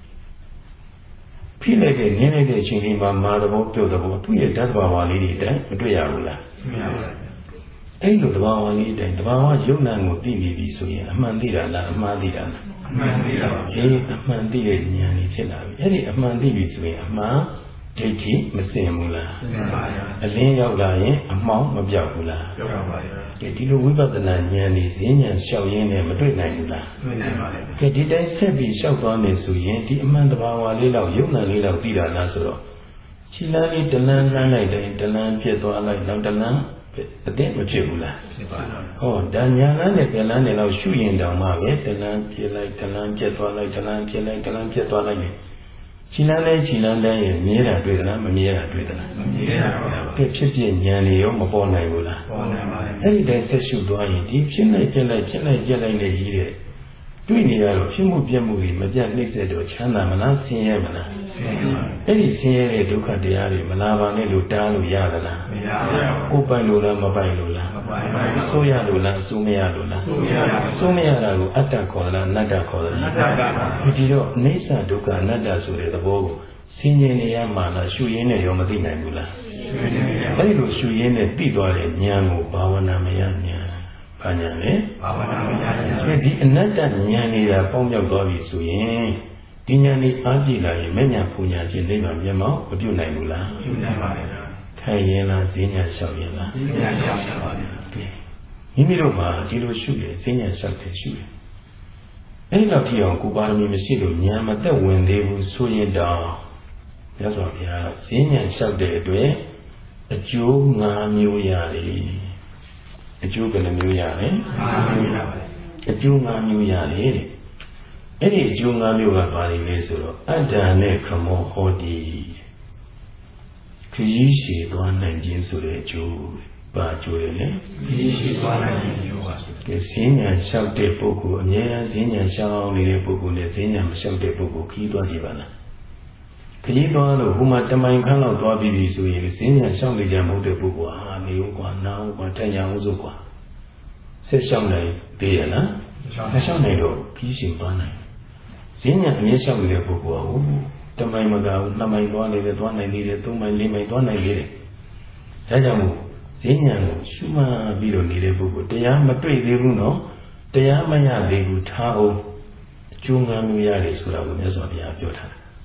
ဖိလိုက်တဲ့နင်းလိုက်တဲ့အချိန်လေးမှာမာသဘောပြုတ်သဘောသူ့ရဲ့ဓာတ်တဘာဝလေးတွေအတိုင်းမတွေ့ရဘူးလားမရပါဘူးအဲ့လိုတဘာဝလေးအတိုင်းတဘာဝယုံနာကိုသိနေပြီဆိုရင်အမှန်သိတာလားအမှားသိတာလားအမှန်သိတာပါအေးအမှန်သိတဲ့ဉာဏ်ကြီးဖြစ်လာပြီအဲ့ဒီအမှန်သိပြီဆိုရင်အမှန်ဒိဋ္ဌိမစင်ဘူးလားစင်ပါဗျာအလင်းရောက်လာရင်အမှောင်မပြောက်ဘူးလားပြောက်ပါဗျာကဲဒီလိုဝိပဿနာဉာဏ်นี่ဈဉ္ဉံလျှောက်ရင်းနဲ့မတွေ့နိုင်ဘူးလားတွေ့နိုင်ပါလေကဲဒီတိုင်းဆက်ပြီးလျှောက်သွားမယ်ဆိုရင်ဒီအမှန်တဘာဝလေးလောက်ယုံနာလေးလောက်သိတာလားဆိုတော့ခြေလမ်းလေးတလန်းလန်းလိုက်တိုင်းတလန်းပြည့်သွားလိုက်နောက်တလန်းအသိမဖြစ်ဘူးလားဖြစ်ပါတော့ဟောဒါညာလန်းနဲ့ပြန်လန်းနဲ့လောက်ရှုရင်တောင်မှပဲတလန်းပြည့်လိုက်တလန်းပြည့်သွားလိုက်တလန်းပြည့်လိုက်တလန်းပြည့်သွားလိုက်ခြေလန်းလေးခြေလန်းတိုင်းရဲ့မြဲတာတွေ့သလားမမြဲတာတွေ့သလားမမြဲတာပါဘူးကဲဖြစ်ဖြစ်ဉာဏ်တွေရောမပေါ်နိုင်ဘူးလားပေါ်နိုင်ပါဘူးအဲ့ဒီတိုင်းဆက်ရှုသွားရင်ဒီဖြစ်လိုက်ပြက်လိုက်ဖြစ်လိုက်ပြက်လိုက်နဲ့ကြီးတဲ့တွေ့နေရတော့ဖြစ်မှုပြက်မှုတွေမပြတ်နှိမ့်ဆက်တော့ချမ်းသာမလားဆင်းရဲမလားဆင်းရဲပါအဲ့ဒီဆင်းရဲတဲ့ဒုက္ခတရားတွေမလာပါနဲ့လို့တားလို့ရသလားမရပါဘူးကိုယ်ပိုင်လို့လားမပိုင်လို့လားမပိုင်ပါဘူးဆိုးရလို့လားအဆိုးမရလို့လားဆိုးရပါဘူးဆိုးမရတာကိုအတ္တခေါ်လားအနတ္တခေါ်လားအနတ္တပါဒီတော့အိဋ္ဌဒုက္ခအနတ္တဆိုတဲ့သဘောကိုဆင်းရဲနေရမှာလားရှုရင်းနဲ့ရောမသိနိုင်ဘူးလားရှုရင်းနဲ့အဲ့ဒီလိုရှုရင်းနဲ့သိသွားတဲ့ဉာဏ်ကိုဘာဝနာမယဉာဏ်ဘာဉာဏ်လဲဘာဝနာမယဉာဏ်ဒီအနတ္တဉာဏ်နေတာပေါင်းပြောက်သွားပြီဆိုရင်ဒီဉာဏ်นี่အားပြည့်လာရင်မဲ့ဉာဏ်ပူဉာဏ်ချင်းနိဗ္ဗာန်မျက်မှောက်မပြုတ်နိုင်ဘူးလားပြုတ်နိုင်ပါရဲ့ခိုင်ရင်လားဈဉာဏ်လျှောက်ရင်လားဈဉာဏ်လျှောက်ပါရဲ့မိမိတို့မှာဒီလိုရှုရဈဉာဏ်လျှောက်တယ်ရှုရအဲ့လောက်ကြည့်အောင်ကိုပါရမီမရှိလို့ဉာဏ်မသက်ဝင်သေးဘူးဆိုရင်တော့မြတ်စွာဘုရားဈဉာဏ်လျှောက်တဲ့အတွက်အကျိုး၅မျိုးရတယ်အကျိုးဘယ်နှမျိုးရလဲ၅မျိုးရပါတယ်အကျိုး၅မျိုးရတယ်တဲ့အဲ့ဒီအကျိုး၅မျိုးကဘာတွေလဲဆိုတော့အတ္တနဲ့ခမောဟောတိခရီးရှည်သွားနိုင်ခြင်းဆိုတဲ့အကျိုးဘာအကျိုးလဲခရီးရှည်သွားနိုင်ခြင်းမျိုးပါကဲဈဉ္ဉံလျှောက်တဲ့ပုဂ္ဂိုလ်အများအားဈဉ္ဉံလျှောက်နေတဲ့ပုဂ္ဂိုလ်နဲ့ဈဉ္ဉံမလျှောက်တဲ့ပုဂ္ဂိုလ်ခရီးသွားကြပါလားခရီးသွားလို့ဟိုမှာတမိုင်ခန့်လောက်သွားပြီးပြီဆိုရင်ဈဉ္ဉံလျှောက်နေကြမဟုတ်တဲ့ပုဂ္ဂိုလ်ဟာနေဦးကွာနာဦးကွာထိုင်ရအောင်စို့ကွာဆက်လျှောက်နိုင်သေးရလားမလျှောက်နိုင်တော့ခရီးရှည်သွားနိုင်ဈဉ္ဉံအမြဲလျှောက်နေတဲ့ပုဂ္ဂိုလ်ဟာတမိုင်မကဘူးနှစ်မိုင်သွားနေတယ်သွားနိုင်သေးတယ်သုံးမိုင်လေးမိုင်သွားနိုင်သေးတယ်ဒါကြောင့်မို့ဈဉ္ဉံကိုရှုမှတ်ပြီးတော့နေတဲ့ပုဂ္ဂိုလ်တရားမတွေ့သေးဘူးနော်တရားမရသေးဘူးထားအောင်အကျိုးငါမျိုးရတယ်ဆိုတာကိုမြတ်စွာဘုရားပြောထားတယ်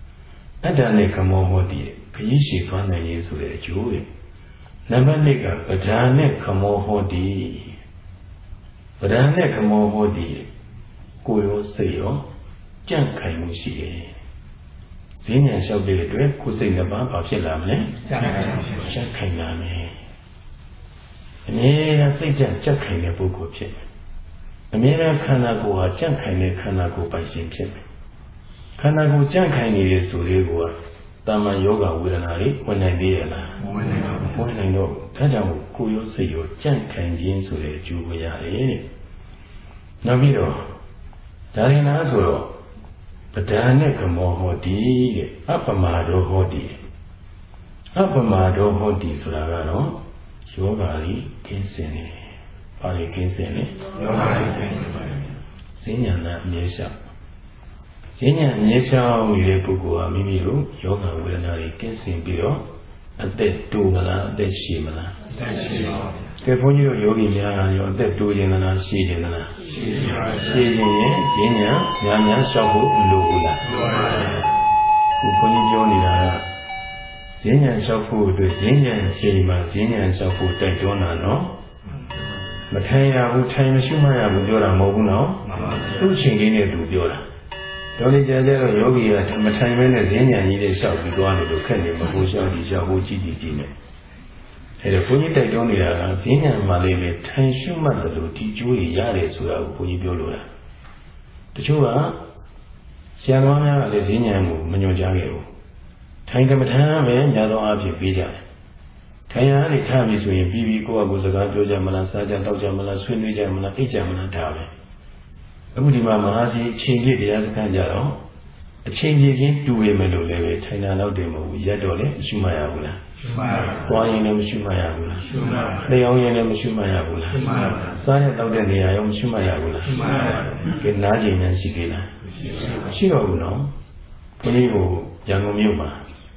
အတ္တနဲ့ကမောဟောတိခရီးရှိသွားနိုင်ရေးဆိုတဲ့အကျိုးရဲ့နံပါတ်နှစ်ကပဓာနဲ့ကမောဟောတိပဓာနဲ့ကမောဟောတိကိုယ်ရောစိတ်ရောကြံ့ခိုင်မှုရှိတယ်ဈဉ္ဉံလျှောက်တဲ့အတွက်ကိုယ်စိတ်နှစ်ပါးဘာဖြစ်လာမလဲကြံ့ခိုင်မှုကြံ့ခိုင်လာမယ်အမြဲတမ်းစိတ်ကြံ့ကြံ့ခိုင်တဲ့ပုဂ္ဂိုလ်ဖြစ်တယ်အမြဲတမ်းခန္ဓာကိုယ်ဟာကြံ့ခိုင်တဲ့ခန္ဓာကိုယ်ပိုင်ရှင်ဖြစ်တယ်ခန္ဓာကိုယ်ကြံ့ခိုင်နေတဲ့ဆိုလေးကတာမန်ယောဂဝေဒနာတွေဝင်နိုင်သေးရလားမဝင်နိုင်ပါဘူးဝင်နိုင်တော့ဒါကြောင့်ကိုယ်ရောစိတ်ရောကြံ့ခိုင်ခြင်းဆိုတဲ့အကျိုးကိုရတယ်တဲ့နောက်ပြီးတော့ဒါရင်လားဆိုတော့ပဒာနဲ့ကမောဟောတိတဲ့အပမဒောဟောတိအပမဒောဟောတိဆိုတာကတော့ယောဂါကြီးကင်းစင်နေပါလေကင်းစင်နေယောဂါကြီးကင်းစင်ပါလေဈဉ္ဉံနဲ့အမြဲရှောက်ဈဉ္ဉံအမြဲရှောက်နေတဲ့ပုဂ္ဂိုလ်ဟာမိမိတို့ယောဂဝေဒနာတွေကင်းစင်ပြီးတော့အသက်တိုးမလားအသက်ရှည်မလားအသက်ရှည်ပါဘူးကဲဘုန်းကြီးတို့ယောဂီများရောအသက်တိုးခြင်းလားရှည်ခြင်းလားရှည်ပါရှည်ခြင်းရင်ဈဉ္ဉံများများရှောက်ဖို့မလိုဘူးလားလိုပါဘူးခုဘုန်းကြီးပြောနေတာကဈဉ္ဉံလျှောက်ဖို့အတွက်ဈဉ္ဉံချိန်မှာဈဉ္ဉံလျှောက်ဖို့တိုက်တွန်းတာနော်မထိုင်ရဘူးထိုင်မရှိမှရဘူးပြောတာမဟုတ်ဘူးနော်သူ့ချိန်လေးနဲ့သူပြောတာတော်လေးကြကြတော့ယောဂီကမထိုင်မဲနဲ့ဈဉ္ဉံကြီးလေးလျှောက်ပြီးသွားတယ်လို့ခက်နေမှာကိုလျှောက်ပြီးလျှောက်ဖို့ကြည့်ကြည့်ကြည့်နေအဲ့ဒါဘုန်းကြီးတိုက်တွန်းနေတာကဈဉ္ဉံမှာလေးနဲ့ထိုင်ရှုမှတ်တယ်လို့ဒီကျိုးရရတယ်ဆိုတာကိုဘုန်းကြီးပြောလို့တာတချို့ကဆရာတော်များကလည်းဈဉ္ဉံကိုမညွှန်ကြားခဲ့ဘူးထိုင်ကမ္မထာပဲညာတော်အဖြစ်ပေးကြတယ်ထိုင်ရနေထားပြီဆိုရင်ပြီးပြီးကိုယ့်အကူစကားပြောကြမလားစားကြတောက်ကြမလားဆွေးနွေးကြမလားအိတ်ကြမလားဒါပဲအခုဒီမှာမဟာစီအချိန်ကြီးတရားစခန်းကြတော့အချိန်ကြီးချင်းတူရမယ်လို့လည်းပဲထိုင်တာတော့တယ်မဟုတ်ဘူးရက်တော့လည်းမရှိမှရဘူးလားရှိမှရပါဘူး။သွားရင်လည်းမရှိမှရဘူးလားရှိမှရပါဘူး။လျှောင်းရင်လည်းမရှိမှရဘူးလားရှိမှရပါဘူး။စားရတောက်တဲ့နေရာရောမရှိမှရဘူးလားရှိမှရပါဘူး။ကဲနားကျင်များရှိသေးလားမရှိပါဘူးနော်။ဘုန်းကြီးကိုရန်ကုန်မြို့မှာ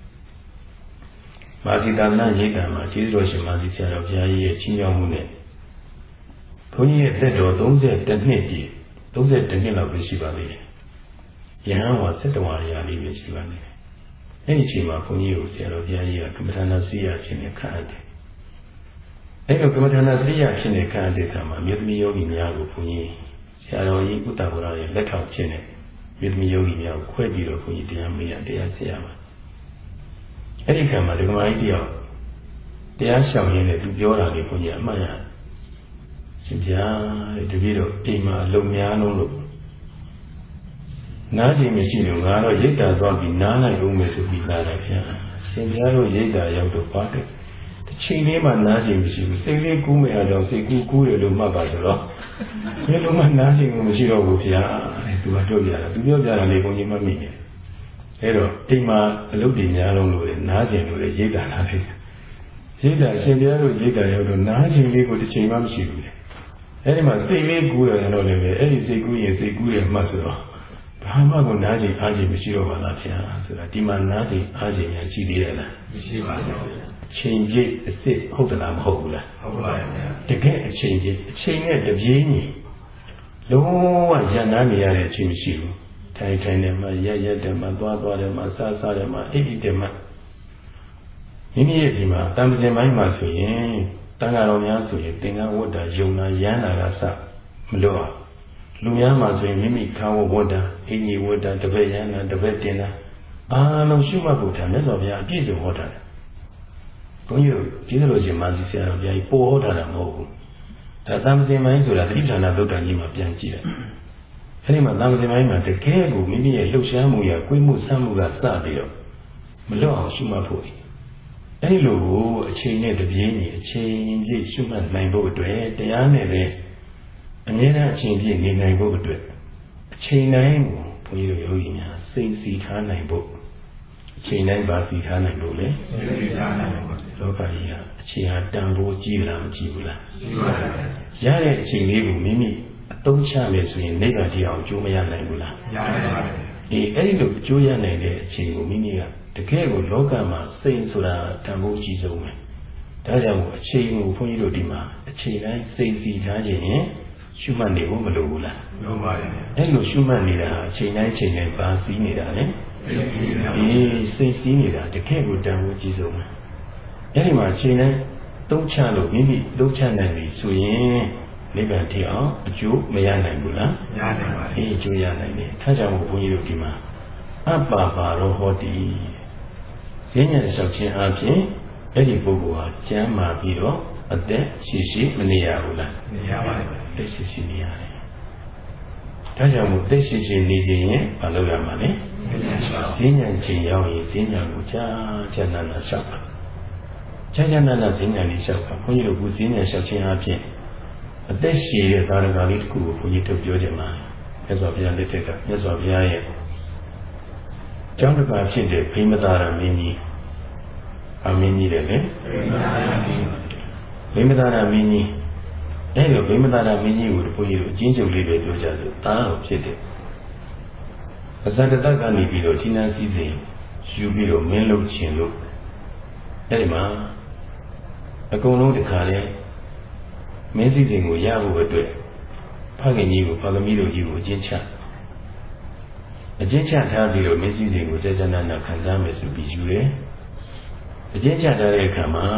မာသီတာနာရိတ်တံမှာကျေးဇူးတော်ရှင်မာသီဆရာတော်ဘုရားကြီးရဲ့ချီးမြှောက်မှုနဲ့ဘုန်းကြီးရဲ့သက်တော်သုံးဆယ်တစ်နှစ်ပြည့်သုံးဆယ်တစ်နှစ်လောက်ပဲရှိပါသေးတယ်။ယဟန်ဝါစက်တော်ရာလေးပဲရှိပါသေးတယ်။အဲ့ဒီအချိန်မှာဘုန်းကြီးကိုဆရာတော်ဘုရားကြီးကကမ္မထာနာစိယဖြစ်နေခန့်အပ်တယ်။အဲ့ဒီကမ္မထာနာစိယဖြစ်နေခန့်အပ်တဲ့အခါမှာမြေသမီးယောဂီများကိုဘုန်းကြီးဆရာတော်ကြီးဥတ္တဝရရဲ့လက်ထောက်ဖြစ်နေမြေသမီးယောဂီများကိုခွဲပြီးတော့ဘုန်းကြီးတရားမေးရတရားဆရာမှာအဲ့ဒီခါမှာဒီကမာကြီးတယောက်တရားရှောင်ရင်းနဲ့သူပြောတာလေးဘုန်းကြီးအမှတ်ရရှင်ဗျာတဲ့တပည့်တော်အိမ်မှာအလုံးများလုံးလို့နားကြည့်မရှိလို့ငါတော့ရိတ်တာသွားပြီးနားလိုက်ဦးမယ်ဆိုပြီးလာတယ်ဗျာရှင်ဗျာတို့ရိတ်တာရောက်တော့ပါတယ်တစ်ချိန်လေးမှနားကြည့်မရှိဘူးစိတ်လေးကူးမယ်အကြောင်းစိတ်ကူးကူးတယ်လို့မှတ်ပါဆိုတော့ဒီလိုမှနားကြည့်မှုမရှိတော့ဘူးဗျာတဲ့သူကပြောပြတာသူပြောပြတာလေးဘုန်းကြီးမှတ်မိတယ်အဲ့တော့အိမ်မှာအလုပ်တွေများလုံးလို့နားကျင်လို့ရိတ်တာလာတယ်ရိတ်တာရှင်ပြားတို့ရိတ်တာရောက်တော့နားကျင်လေးကိုတစ်ချိန်မှမရှိဘူးလေအဲ့ဒီမှာစိတ်လေးကူးရတယ်တော့လည်းပဲအဲ့ဒီစိတ်ကူးရင်စိတ်ကူးရမှဆိုတော့ဘာမှကိုနားကျင်အားကျင်မရှိတော့ပါလားဗျာဆိုတာဒီမှာနားကျင်အားကျင်များရှိသေးတယ်လားမရှိပါဘူးအချိန်ပြည့်အစ်စ်ဟုတ်တယ်လားမဟုတ်ဘူးလားဟုတ်ပါရဲ့တကယ်အချိန်ပြည့်အချိန်နဲ့တပြေးညီလုံးဝရန်နာနေရတဲ့အချိန်မရှိဘူးထိုင်ထိုင်တယ်မှာရက်ရက်တယ်မှာသွားသွားတယ်မှာစားစားတယ်မှာအိပ်အိပ်တယ်မှာမိမိရဲ့ဒီမှာတံပင်ပိုင်းမှာဆိုရင်တန်ဃာတော်များဆိုရင်သင်္ကန်းဝတ်တာယုံနာရမ်းတာကစမလို့အောင်လူများမှာဆိုရင်မိမိခါဝဝတ်တာအင်ကြီးဝတ်တာတပည့်ရမ်းတာတပည့်တင်တာအားလုံးရှုမှတ်ဖို့တာမြတ်စွာဘုရားအပြည့်စုံဟောတာတယ်ဘုန်းကြီးတို့ဒီလိုချင်းမာစီဆရာတော်ဘုရားကြီးပို့ဟောတာလည်းမဟုတ်ဘူးဒါတံပင်ပိုင်းဆိုတာတိဋ္ဌာနာသုတ်တန်ကြီးမှာပြန်ကြည့်တယ်အဲ့ဒီမှာသံဃာစင်ပိုင်းမှာတကယ်ကိုမိမိရဲ့လှုပ်ရှားမှုရကိုယ်မှုဆမ်းမှုကစပြီးတော့မလွတ်အောင်ရှုမှတ်ဖို့အဲ့ဒီလိုကိုအချိန်နဲ့တပြေးညီအချိန်ပြည့်ရှုမှတ်နိုင်ဖို့အတွက်တရားနဲ့ပဲအမြဲတမ်းအချိန်ပြည့်နေနိုင်ဖို့အတွက်အချိန်တိုင်းကိုဘုန်းကြီးတို့ယောဂီများစိတ်စီထားနိုင်ဖို့အချိန်တိုင်းပါစီထားနိုင်ဖို့လေစိတ်စီထားနိုင်ဖို့လောကကြီးကအချိန်ဟာတန်ဖိုးကြီးလားမကြီးဘူးလားကြီးပါဘူးရတဲ့အချိန်လေးကိုမိမိအသုံးချမယ်ဆိုရင်နိဗ္ဗာန်တရားကိုကျိုးမရနိုင်ဘူးလားရနိုင်ပါဘူးအေးအဲ့ဒီလိုကျိုးရနိုင်တဲ့အချိန်ကိုမိမိကတကယ်ကိုလောကမှာစိတ်ဆိုတာတန်ဖိုးကြီးဆုံးပဲဒါကြောင့်အချိန်ကိုဘုန်းကြီးတို့ဒီမှာအချိန်တိုင်းစိတ်စီထားခြင်းရင်ရှုမှတ်နေဖို့မလိုဘူးလားလိုပါရဲ့အဲ့လိုရှုမှတ်နေတာအချိန်တိုင်းချိန်တိုင်းပါစီးနေတာလေအေးစိစိတ်စည်းနေတာတကယ့်ကိုတန်ဖိုးကြီးဆုံးပဲအဲ့ဒီမှာချိန်နဲ့သုံးချလို့မိမိသုံးချနိုင်ပြီဆိုရင်နိဗ္ဗာန်ထီအောင်အကျိုးမရနိုင်ဘူးလားရနိုင်ပါဘူးအေးအကျိုးရနိုင်တယ်ထားကြောင့်ဘုန်းကြီးတို့ဒီမှာအပ္ပါပါရောဟောတိဈဉ္ဉံလျှောက်ခြင်းအပြင်အဲ့ဒီပုဂ္ဂိုလ်ဟာကျမ်းမာပြီးတော့အသက်ရှိရှိမနေရဘူးလားမရပါဘူးအသက်ရှိရှိနေရတယ်ဒါကြောင့်မို့သက်ရှိရှိနေခြင်းရင်မလုပ်ရမှာလေဈဉ္ဉံချိန်ရောက်ရင်ဈဉ္ဉံကိုကြာကြာနာနာလျှောက်ပါကြာကြာနာနာဈဉ္ဉံလေးလျှောက်ပါဘုန်းကြီးတို့ကဈဉ္ဉံလျှောက်ခြင်းအပြင်အသက်ရှည်တဲ့သာရကလေးတစ်ခုကိုဘုန်းကြီးတို့ပြောကြမှာမြတ်စွာဘုရားလက်ထက်ကမြတ်စွာဘုရားရဲ့ကျောင်းတစ်ပါးဖြစ်တဲ့ဘိမသာရမင်းကြီးအမင်းကြီးတယ်လေဘိမသာရမင်းကြီးအဲ့လိုဘိမသာရမင်းကြီးကိုဘုန်းကြီးတို့အချင်းချုပ်လေးပဲပြောကြစို့တားတော်ဖြစ်တယ်အဇတတကနေပြီးတော့ဌိနစည်းစိမ်ယူပြီးတော့မင်းလုပ်ခြင်းလို့အဲ့ဒီမှာအကုန်လုံးတခါလဲမင်းစည်းစိမ်ကိုရဖို့အတွက်ဖခင်ကြီးကိုဖခင်ကြီးတို့ကြီးကိုအချင်းချအချင်းချထားပြီးတော့မင်းစည်းစိမ်ကိုစေတနာနဲ့ခံစားမယ်ဆိုပြီးယူတယ်အချင်းချထားတဲ့အခါမှာ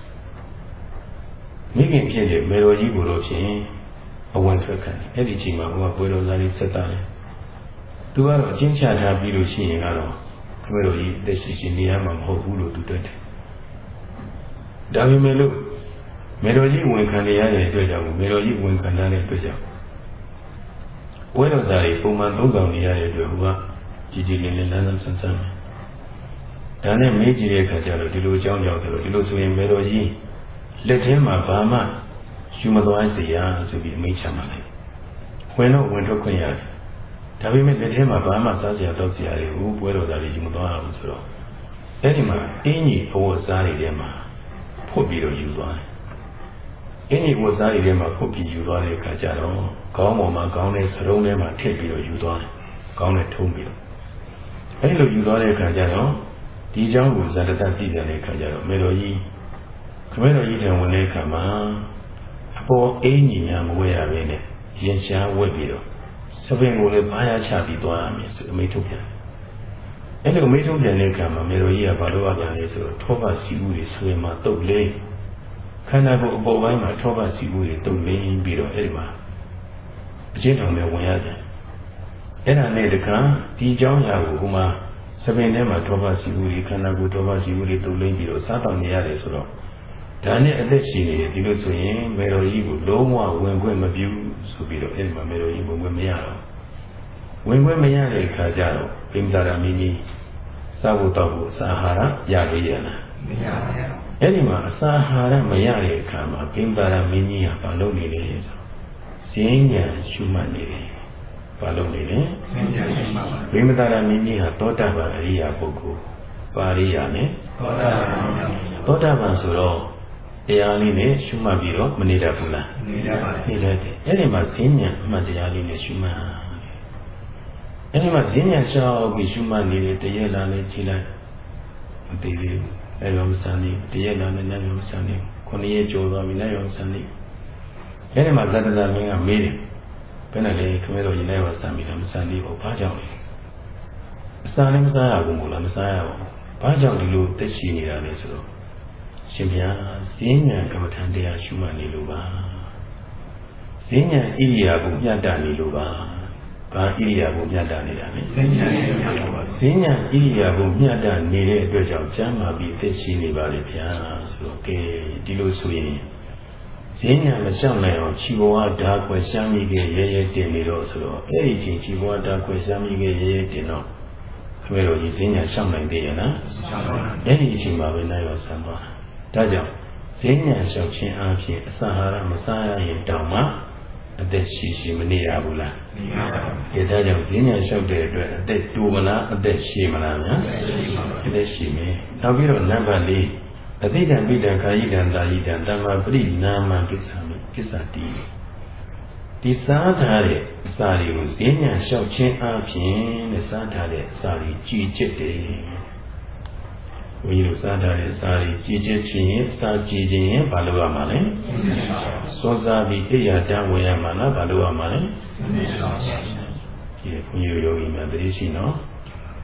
မိခင်ဖြစ်တဲ့မေတော်ကြီးကိုတော့ဖြင့်အဝင်ထွက်ခံတယ်အဲ့ဒီချိန်မှာဘုရားပွဲတော်သားလေးဆက်တာတယ်သူကတော့အချင်းချထားပြီးလို့ရှိရင်ကတော့မေတော်ကြီးတက်ရှိရှိနေရမှာမဟုတ်ဘူးလို့သူတွေ့တယ်ဒါပေမဲ့လို့မေတော်ကြီးဝင်ခံရတဲ့အတွက်ကြောင့်မေတော်ကြီးဝင်ခံရတဲ့အတွက်ကြောင့်ပွဲတော်သားတွေပုံမှန်သုံးဆောင်နေရတဲ့အတွက်ဟိုကကြည်ကြည်လင်လင်လန်းလန်းဆန်းဆန်းဒါနဲ့မေးကြည့်တဲ့အခါကျတော့ဒီလိုအကြောင်းကြောင့်ဆိုတော့ဒီလိုဆိုရင်မေတော်ကြီးလက်ထဲမှာဘာမှယူမသွားစေရဆိုပြီးအမိန့်ချမှတ်လိုက်ဝင်တော့ဝင်ထွက်ခွင့်ရတယ်ဒါပေမဲ့လက်ထဲမှာဘာမှစားစရာတောက်စရာတွေကိုပွဲတော်သားတွေယူမသွားဘူးဆိုတော့အဲ့ဒီမှာအင်းကြီးဘဝစားတွေထဲမှာဖွတ်ပြီးတော့ယူသွားတယ်အင်းကြီးဘဝစားတွေထဲမှာဖွတ်ပြီးယူသွားတဲ့အခါကျတော့ခေါင်းပေါ်မှာခေါင်းနဲ့စရုံးထဲမှာထည့်ပြီးတော့ယူသွားတယ်ခေါင်းနဲ့ထုံးပြီးတော့အဲ့လိုယူသွားတဲ့အခါကျတော့ဒီเจ้าကိုဇာတတပြည်တဲ့အခါကျတော့မေတော်ကြီးခမဲတော်ကြီးတန်ဝင်တဲ့အခါမှာအပေါ်အင်းကြီးများမဝဲရဘဲနဲ့ရင်ရှားဝက်ပြီးတော့စပင်ကိုလည်းဘာရချပြီးသွားရမယ်ဆိုအမိန့်ထုတ်ပြန်အဲ့လိုအမိန့်ထုတ်ပြန်တဲ့အခါမှာမေတော်ကြီးကဘာလို့ရပြန်လဲဆိုတော့ထောပတ်စီဦးတွေဆွေမှာတုတ်လေးခန္ဓာကိုယ်အပေါ်ပိုင်းမှာထောပတ်စီဦးတွေတုတ်လေးပြီးတော့အဲ့ဒီမှာအချင်းတော်နဲ့ဝင်ရတယ်အဲ့ဒါနဲ့တခါဒီเจ้าညာကိုဟိုမှာစပင်ထဲမှာထောပတ်စီဦးတွေခန္ဓာကိုယ်ထောပတ်စီဦးတွေတုတ်လေးပြီးတော့စားတောင်နေရတယ်ဆိုတော့ဒါနဲ့အသက်ရှင်နေတယ်ဒီလိုဆိုရင်မေတော်ကြီးကိုလုံးဝဝင်ခွင့်မပြုဆိုပြီးတော့အဲ့ဒီမှာမေတော်ကြီးဝင်ခွင့်မရတော့ဝင်ခွင့်မရတဲ့အခါကျတော့ဘိမသာရမင်းကြီးစားဖို့တောက်ဖို့အစာအာဟာရရသေးရလားမရပါဘူးအဲ့ဒီမှာအစာအာဟာရမရတဲ့အခါမှာဘိမသာရမင်းကြီးကဘာလုပ်နေလဲဆိုဈဉ္ဉံရှုမှတ်နေတယ်ဘာလုပ်နေလဲဈဉ္ဉံရှုမှတ်ပါဘိမသာရမင်းကြီးဟာသောတာပန်အရိယာပုဂ္ဂိုလ်ပါရိယာနဲ့သောတာပန်သောတာပန်ဆိုတော့တရားလေးနဲ့ရှုမှတ်ပြီးတော့မနေတတ်ဘူးလားနေတတ်ပါနေတတ်တယ်အဲ့ဒီမှာဈဉ္ဉံအမှတ်တရားလေးနဲ့ရှုမှတ်အဲ့ဒီမှာဈဉ္ဉံရှောက်ပြီးရှုမှတ်နေတဲ့တရက်လာနဲ့ကြည်လိုက်မသိသေးဘူးအဲ့လိုမစမ်းနေတရက်လာနဲ့လည်းမစမ်းနေခုနှစ်ရက်ကျော်သွားပြီလည်းရောစမ်းနေအဲ့ဒီမှာသတ္တဇာမင်းကမေးတယ်ဘယ်နဲ့လဲခမဲတော်ရင်လည်းရောစမ်းပြီးတော့မစမ်းသေးဘူးဘာကြောင့်လဲအစာလည်းမစားရဘူးမို့လားမစားရဘူးဘာကြောင့်ဒီလိုသက်ရှိနေတာလဲဆိုတော့ရှင်ဗျာဈဉ္ဉံကမ္မထံတရားရှုမှတ်နေလို့ပါဈဉ္ဉံဣရိယာပုမြတ်တနေလို့ပါဘာဣရိယာပုမြတ်တနေတာလဲဈဉ္ဉံဣရိယာပုပါဈဉ္ဉံဣရိယာပုမြတ်တနေတဲ့အတွက်ကြောင့်ကျမ်းမာပြီးသိရှိနေပါလေဗျာဆိုတော့ကဲဒီလိုဆိုရင်ဈဉ္ဉံမလျှောက်နိုင်အောင်ခြေဘဝဓာခွဲရှမ်းမိခဲ့ရဲရဲတင်နေတော့ဆိုတော့အဲ့ဒီချိန်ခြေဘဝဓာခွဲရှမ်းမိခဲ့ရဲရဲတင်တော့ခမဲတော်ကြီးဈဉ္ဉံလျှောက်နိုင်သေးရဲ့လားလျှောက်ပါဘူးအဲ့ဒီအချိန်မှာပဲနိုင်ရောဆံသွားဒါကြောင့်ဈဉ္ဉံလျှောက်ခြင်းအပြင်အစာအာဟာရမစားရရင်တောင်မှအသက်ရှိရှိမနေရဘူးလားမနေရပါဘူးဒါကြောင့်ဈဉ္ဉံလျှောက်တဲ့အတွက်အသက်တိုးမလားအသက်ရှိမလားဗျာအသက်ရှိမယ်နောက်ပြီးတော့နံပါတ်၄အသိတံပိတံခာယိတံတာယိတံတမ္မာပရိနာမံကိစ္ဆာမိကိစ္ဆာတိဒီစားထားတဲ့အစာတွေကိုဈဉ္ဉံလျှောက်ခြင်းအပြင်နဲ့စားထားတဲ့အစာတွေကြည်ကျက်တယ်ဝိရုစားထားတဲ့စာရီကြည်ကျက်ခြင်းစာကြည်ခြင်းဘာလို့ရမှာလဲစောစားပြီးအိယာတန်းဝင်ရမှာလားဘာလို့ရမှာလဲဒီဘုန်းကြီးယောဂီများတတိရှိနော်စော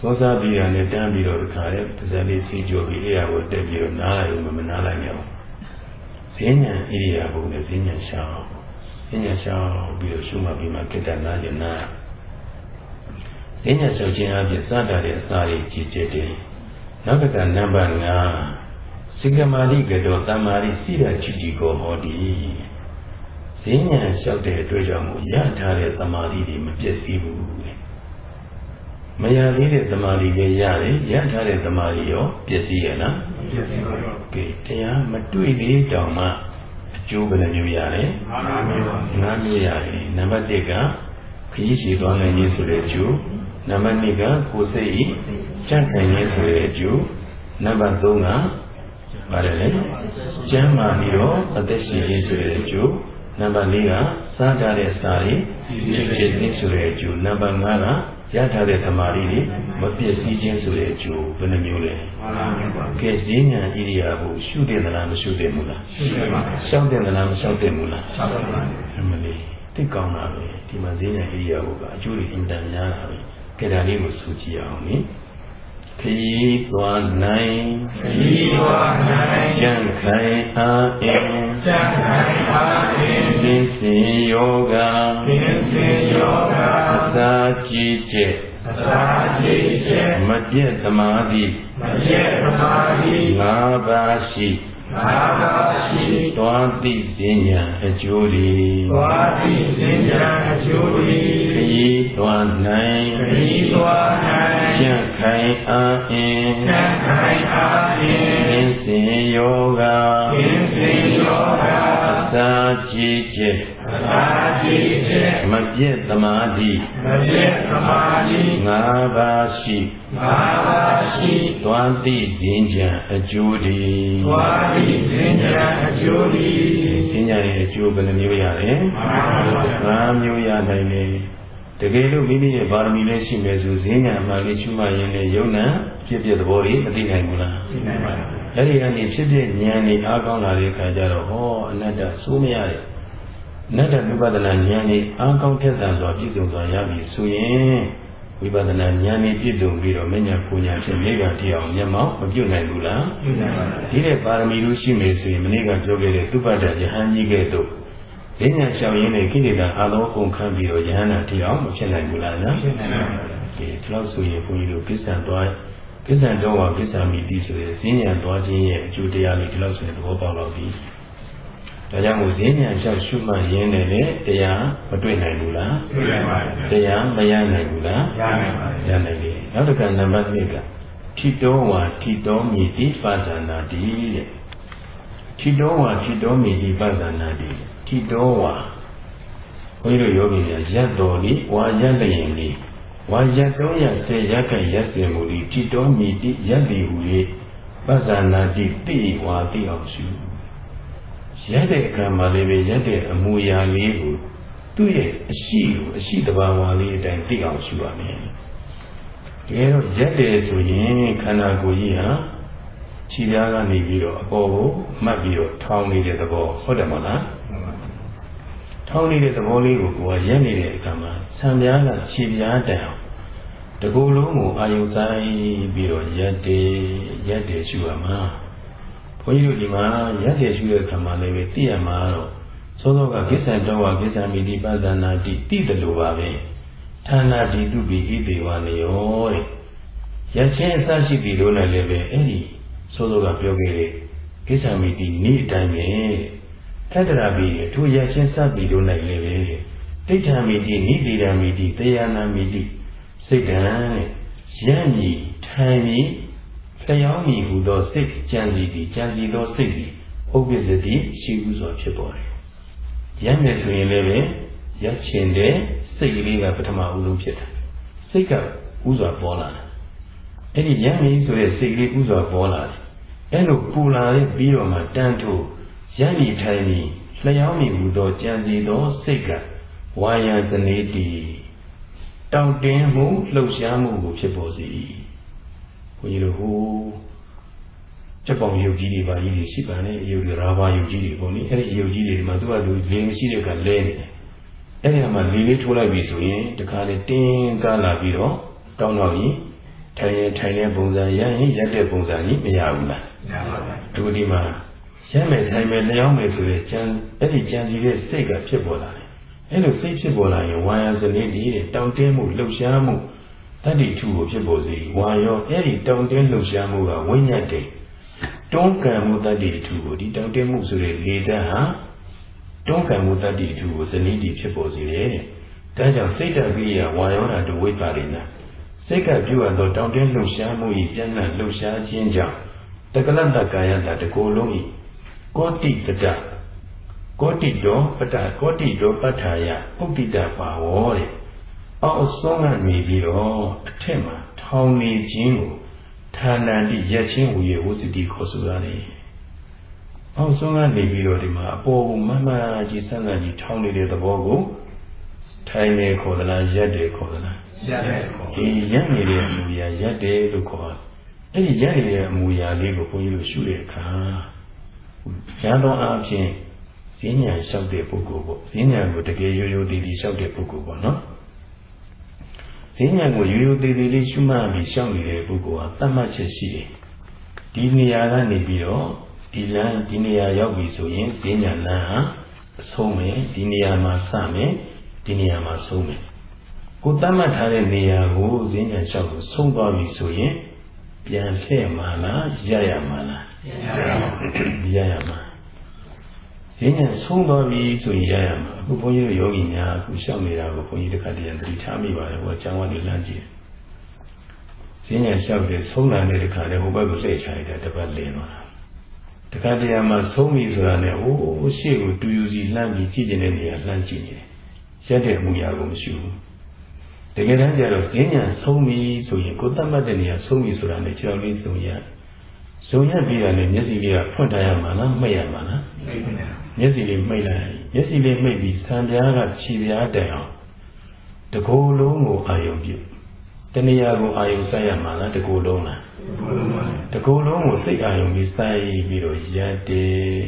စောစားပြီးရတယ်တန်းပြီးတော့ခါရဲပါဇက်လေးစီကြိုပြီးအေးရကိုတက်ပြီးတော့နားလိုက်မမနားလိုက်ရအောင်ဈဉ္ဉံဣရိယာပုနဲ့ဈဉ္ဉံရှောင်းဈဉ္ဉံရှောင်းပြီးတော့ရှုမှတ်ပြီးမှကိတ္တနာကျင်နာဈဉ္ဉံရှောင်းခြင်းအပြင်စတာတဲ့အစာတွေကြည်ကျက်တယ်နောက်ကနံပါတ်၅စိကမာရိကတောတမ္မာရိစိရချိတိကိုဟောတိဈဉ္ဉံလျှောက်တဲ့အတွက်ကြောင့်မို့ရထားတဲ့သမာဓိတွေမပြည့်စည်ဘူးမရသေးတဲ့သမာဓိလည်းရတယ်ရထားတဲ့သမာဓိရောပြည့်စည်ရဲ့လားမပြည့်စည်ပါဘူးကဲတရားမတွေ့သေးတောင်မှအကျိုးဘယ်နှမျိုးရတယ်၅မျိုးပါ၅မျိုးရတယ်နံပါတ်၁ကခရီးရှည်သွားနိုင်ခြင်းဆိုတဲ့အကျိုးနံပါတ်၂ကကိုယ်စိတ်ဤကြံ့ခိုင်ခြင်းဆိုတဲ့အကျိုးနံပါတ်၃ကပါတယ်လေကျမ်းမာပြီးတော့အသက်ရှင်ခြင်းဆိုတဲ့အကျိုးနံပါတ်၄ကစားထားတဲ့စာတွေဖြစ်ဖြစ်ခြင်းဆိုတဲ့အကျိုးနံပါတ်၅ကရထားတဲ့သမာဓိတွေမပြည့်စည်ခြင်းဆိုတဲ့အကျိုးဘယ်နှမျိုးလဲကဲဈဉ္ဉံဣရိယာပုရှုတဲ့သလားမရှုတဲ့ဘူးလားရှုတယ်ပါရှောက်တဲ့သလားမရှောက်တဲ့ဘူးလားရှောက်တယ်ပါအမလေးသိကောင်းတာပဲဒီမှာဈဉ္ဉံဣရိယာပုကအကျိုးတွေအင်တန်များတာပဲကဲဒါလေးကိုဆိုကြည့်အောင်နိခရီးသွားနိုင်ခရီးသွားနိုင်ကြံ့ခိုင်အားအင်းကြံ့ခိုင်အားအင်းသင်္စေယောဂသင်္စေယောဂအစာကြည်ကျက်အစာကြည်ကျက်မပြည့်သမာဓိမပြည့်သမာဓိငါးပါးရှိငါးပါးရှိသွားသိဉာဏ်အကျိုးတွေသွားသိဉာဏ်အကျိုးတွေခရီးသွားနိုင်ခရီးသွားနိုင်ကြံ့ခိုင်အားအင်းကြံ့ခိုင်အားအင်းသင်္စေယောဂသင်္စေယောဂအစာကြည်ကျက်အစာကြည်ကျက်မပြည့်သမာဓိမပြည့်သမာဓိငါးပါးရှိငါးပါးရှိသွားသိဉာဏ်အကျိုးတွေသွားသိဉာဏ်အကျိုးတွေဉာဏ်ရဲ့အကျိုးဘယ်နှမျိုးရလဲငါးမျိုးရနိုင်တယ်တကယ်လို့မိမိရဲ့ပါရမီလေးရှိမယ်ဆိုဈဉ္ဉံမှလေးချွမှရင်လည်းယုံနာဖြစ်ဖြစ်သဘောတွေမသိနိုင်ဘူးလားသိနိုင်ပါဘူးအဲ့ဒီကနေဖြစ်ဖြစ်ဉာဏ်နဲ့အားကောင်းလာတဲ့အခါကျတော့ဟောအနတ္တစိုးမရတဲ့အနတ္တဝိပဿနာဉာဏ်နဲ့အားကောင်းထက်သန်စွာပြည့်စုံစွာရပြီဆိုရင်ဝိပဿနာဉာဏ်နဲ့ပြည့်စုံပြီးတော့မဉ္ဇဉ်ပူဉာဏ်ဖြင့်မိဂ္ဂာတိအောင်မျက်မှောက်မပြုတ်နိုင်ဘူးလားပြုတ်နိုင်ပါဘူးဒီတဲ့ပါရမီလို့ရှိမယ်ဆိုရင်မနေ့ကပြောခဲ့တဲ့သုပ္ပတ္တယဟန်ကြီးကဲ့သို့ဉာဏ်ရှောင်ရင်းနဲ့ကိလေသာအလုံးကုန်ခန်းပြီးတော့ယဟန္တာတိအောင်မဖြစ်နိုင်ဘူးလားနော်ဖြစ်နိုင်ပါဘူးဒီလောက်ဆိုရင်ဘုန်းကြီးတို့ကိစ္စံသွားကိစ္စံတော့ဝကိစ္စမိတိဆိုရင်ဈဉ္ဉံသွားခြင်းရဲ့အကျိုးတရားလေးဒီလောက်ဆိုရင်သဘောပေါက်တော့ပြီဒါကြောင့်မို့ဈဉ္ဉံလျှောက်ရှုမှတ်ရင်းနဲ့လည်းတရားမတွေ့နိုင်ဘူးလားတွေ့နိုင်ပါဘူးတရားမရနိုင်ဘူးလားရနိုင်ပါဘူးရနိုင်တယ်နောက်တစ်ခါနံပါတ်၂ကထိတောဝါထိတောမိတိပဇာနာတိတဲ့ထိတောဝါထိတောမိတိပဇာနာတိထိတောဝါဘုန်းကြီးတို့ယောဂီများရက်တော်လေးဝါရက်လျင်လေးဝါရက်တော့ရဆယ်ရက်ကရက်စင်မူလေးထိတောမိတိရက်လီဟူ၍ပဇာနာတိတိဝါတိအောင်ရှုရက်တဲ့အခါမှာလည်းပဲရက်တဲ့အမူအရာလေးကိုသူ့ရဲ့အရှိကိုအရှိတဘာဝလေးအတိုင်းသိအောင်ရှုရမယ်တကယ်တော့ရက်တယ်ဆိုရင်ခန္ဓာကိုယ်ကြီးဟာခြေပြားကနေပြီးတော့အပေါ်ကိုမှတ်ပြီးတော့ထောင်းနေတဲ့သဘောဟုတ်တယ်မဟုတ်လားထောင်းနေတဲ့သဘောလေးကိုကိုယ်ကရက်နေတဲ့အခါမှာဆံပြားကခြေပြားတန်အောင်တကူလုံးကိုအာယုဆိုင်ပြီးတော့ရက်တယ်ရက်တယ်ရှုရမှာဘုန်းကြီးတို့ဒီမှာရက်တယ်ရှုတဲ့အခါမှာလည်းသိရမှာတော့သောသောကကိစ္စံတော်ဝကိစ္စံမိတိပဇာနာတိတိတလူပါပဲဌာနာတိတုပိဣတိဝနေယောတဲ့ရချင်းအစရှိပြီလို့လည်းပဲအဲ့ဒီသောသောကပြောခဲ့တဲ့ကိစ္စံမိတိနေ့အတိုင်းပဲထတ္တရာပိအထူးရချင်းစပြီလို့လည်းပဲတိဋ္ဌာမိတိနိတိရာမိတိတရားနာမိတိစိတ်တံတဲ့ရံ့မြည်ထိုင်မြည်လျောင်းမြည်ဟူသောစိတ်ကြံစီသည်ကြံစီသောစိတ်သည်ဥပ္ပစ္စတိရှိဟုစွာဖြစ်ပေါ်တယ်ရမ်းမယ်ဆိုရင်လည်းပဲရချင်တဲ့စိတ်ကလေးကပထမဦးဆုံးဖြစ်တာစိတ်ကဥစွာပေါ်လာတယ်အဲ့ဒီရမ်းမယ်ဆိုတဲ့စိတ်ကလေးဥစွာပေါ်လာတယ်အဲ့လိုပူလာတဲ့ပြီးတော့မှတန်းထိုးရမ်းပြီးထိုင်ပြီးလျောင်းပြီးဟူသောကြံစီသောစိတ်ကဝါယံစနေတိတောင့်တင်းမှုလှုပ်ရှားမှုကိုဖြစ်ပေါ်စေ၏ဘုန်းကြီးတို့ဟိုစက်ပေါင်ယုတ်ကြီးတွေပါကြီးတွေရှိပါနဲ့အယုတ်တွေရာဘာယုတ်ကြီးတွေပေါ့နိအဲ့ဒီအယုတ်ကြီးတွေဒီမှာသူကသူလင်းရှိတဲ့ကလဲနေတယ်အဲ့ဒီမှာလေလေးထိုးလိုက်ပြီဆိုရင်တခါလေတင်းကားလာပြီးတော့တောင်းတော့ရင်ထိုင်ရင်ထိုင်တဲ့ပုံစံရရင်ရက်တဲ့ပုံစံကြီးမရဘူးလားမရပါဘူးဒီဒီမှာရက်မယ်ထိုင်မယ်လျောင်းမယ်ဆိုတဲ့ကြံအဲ့ဒီကြံစီတဲ့စိတ်ကဖြစ်ပေါ်လာတယ်အဲ့လိုစိတ်ဖြစ်ပေါ်လာရင်ဝါယာစနစ်ဒီတောင်းတင်းမှုလှုပ်ရှားမှုတတ္တိထုကိုဖြစ်ပေါ်စေဝါရောအဲ့ဒီတောင်းတင်းလှုပ်ရှားမှုကဝိညာဉ်တည်းတွန်းကံမှုတတ္တိထုကိုဒီတောင်းတင်းမှုဆိုတဲ့လေတန်းဟာတွန်းကံမှုတတ္တိထုကိုဇနီးဒီဖြစ်ပေါ်စေတယ်ဒါကြောင့်စိတ်တပိယဝါယောဓာတုဝိပါရိနာစိတ်ကပြုအပ်သောတောင်းတင်းလှုပ်ရှားမှု၏ပြန်လှန်လှုပ်ရှားခြင်းကြောင့်တက္ကလတ္တကာယတာတကိုယ်လုံး၏ကောတိတတကောတိတောပတ္တကောတိတောပဋ္ဌာယပုတ္တိတပါဝောတဲ့အောက်အဆုံးကနေပြီးတော့အထက်မှာထောင်နေခြင်းကိုဌာနတိရက်ချင်းဟူ၍ဝစီတိခေါ်ဆိုရတယ်အောက်ဆုံးကနေပြီးတော့ဒီမှာအပေါ်ကိုမမကြီးဆန်းဆန်းကြီးထောင်နေတဲ့သဘောကိုထိုင်နေခေါ်သလားရက်တယ်ခေါ်သလားရက်တယ်ခေါ်ဒီရက်နေတဲ့အမူအရာရက်တယ်လို့ခေါ်တယ်အဲ့ဒီရက်နေတဲ့အမူအရာလေးကိုဘုန်းကြီးတို့ရှုတဲ့အခါဉာဏ်တော်အားဖြင့်ဈဉ္ညာလျှောက်တဲ့ပုဂ္ဂိုလ်ပေါ့ဈဉ္ညာကိုတကယ်ရိုးရိုးတည်တည်လျှောက်တဲ့ပုဂ္ဂိုလ်ပေါ့နော်ဈဉ္ညာကိုရိုးရိုးတည်တည်လေးရှုမှတ်ပြီးလျှောက်နေတဲ့ပုဂ္ဂိုလ်ဟာတတ်မှတ်ချက်ရှိတယ်ဒီနေရာကနေပြီးတော့ဒီလမ်းဒီနေရာရောက်ပြီဆိုရင်ဈဉ္ညာလမ်းဟာအဆုံးမယ်ဒီနေရာမှာစမယ်ဒီနေရာမှာဆုံးမယ်ကိုတတ်မှတ်ထားတဲ့နေရာကိုဈဉ္ညာလျှောက်ကိုဆုံးသွားပြီဆိုရင်ပြန်လှည့်မှာလားရရမှာလားရရမှာဈဉ္ညာဆုံးသွားပြီဆိုရင်ရရမှာအခုဘုန်းကြီးတို့ယောဂီများအခုရှောက်နေတာကိုဘုန်းကြီးတစ်ခါတည်းသတိထားမိပါတယ်ဟိုအကြောင်းကနေလမ်းကြည့်ဈဉ္ညာလျှောက်တယ်ဆုံးလာတဲ့ခါတည်းဟိုဘက်ကိုလှည့်ချလိုက်တာတစ်ပတ်လင်းသွားတာတခါတည်းမှာဆုံးပြီဆိုတာနဲ့ဟိုးရှေ့ကိုတူယူစီလှမ်းပြီးကြည့်နေတဲ့နေရာလှမ်းကြည့်နေတယ်ရက်တဲ့အမှုရာကိုမရှိဘူးတကယ်တမ်းကျတော့ဈဉ္ညာဆုံးပြီဆိုရင်ကိုယ်တတ်မှတ်တဲ့နေရာဆုံးပြီဆိုတာနဲ့ကြောက်လေးဆုံးရဆုံးရပြီးတာနဲ့မျက်စိလေးကဖွင့်ထားရမှာလားမှိတ်ရမှာလားမှိတ်ပါဘူးမျက်စိလေးမှိတ်လိုက်မျက်စိလေးမှိတ်ပြီးဆံပြားကခြေပြားတိုင်အောင်တကိုယ်လုံးကိုအာယုံပြုတဏှာကိုအာယုံဆိုင်ရမှာလားတကိုယ်လုံးလားတကိုယ်လုံးကိုစိတ်အာယုံပြီးဆိုင်ပြီးတော့ရက်တယ်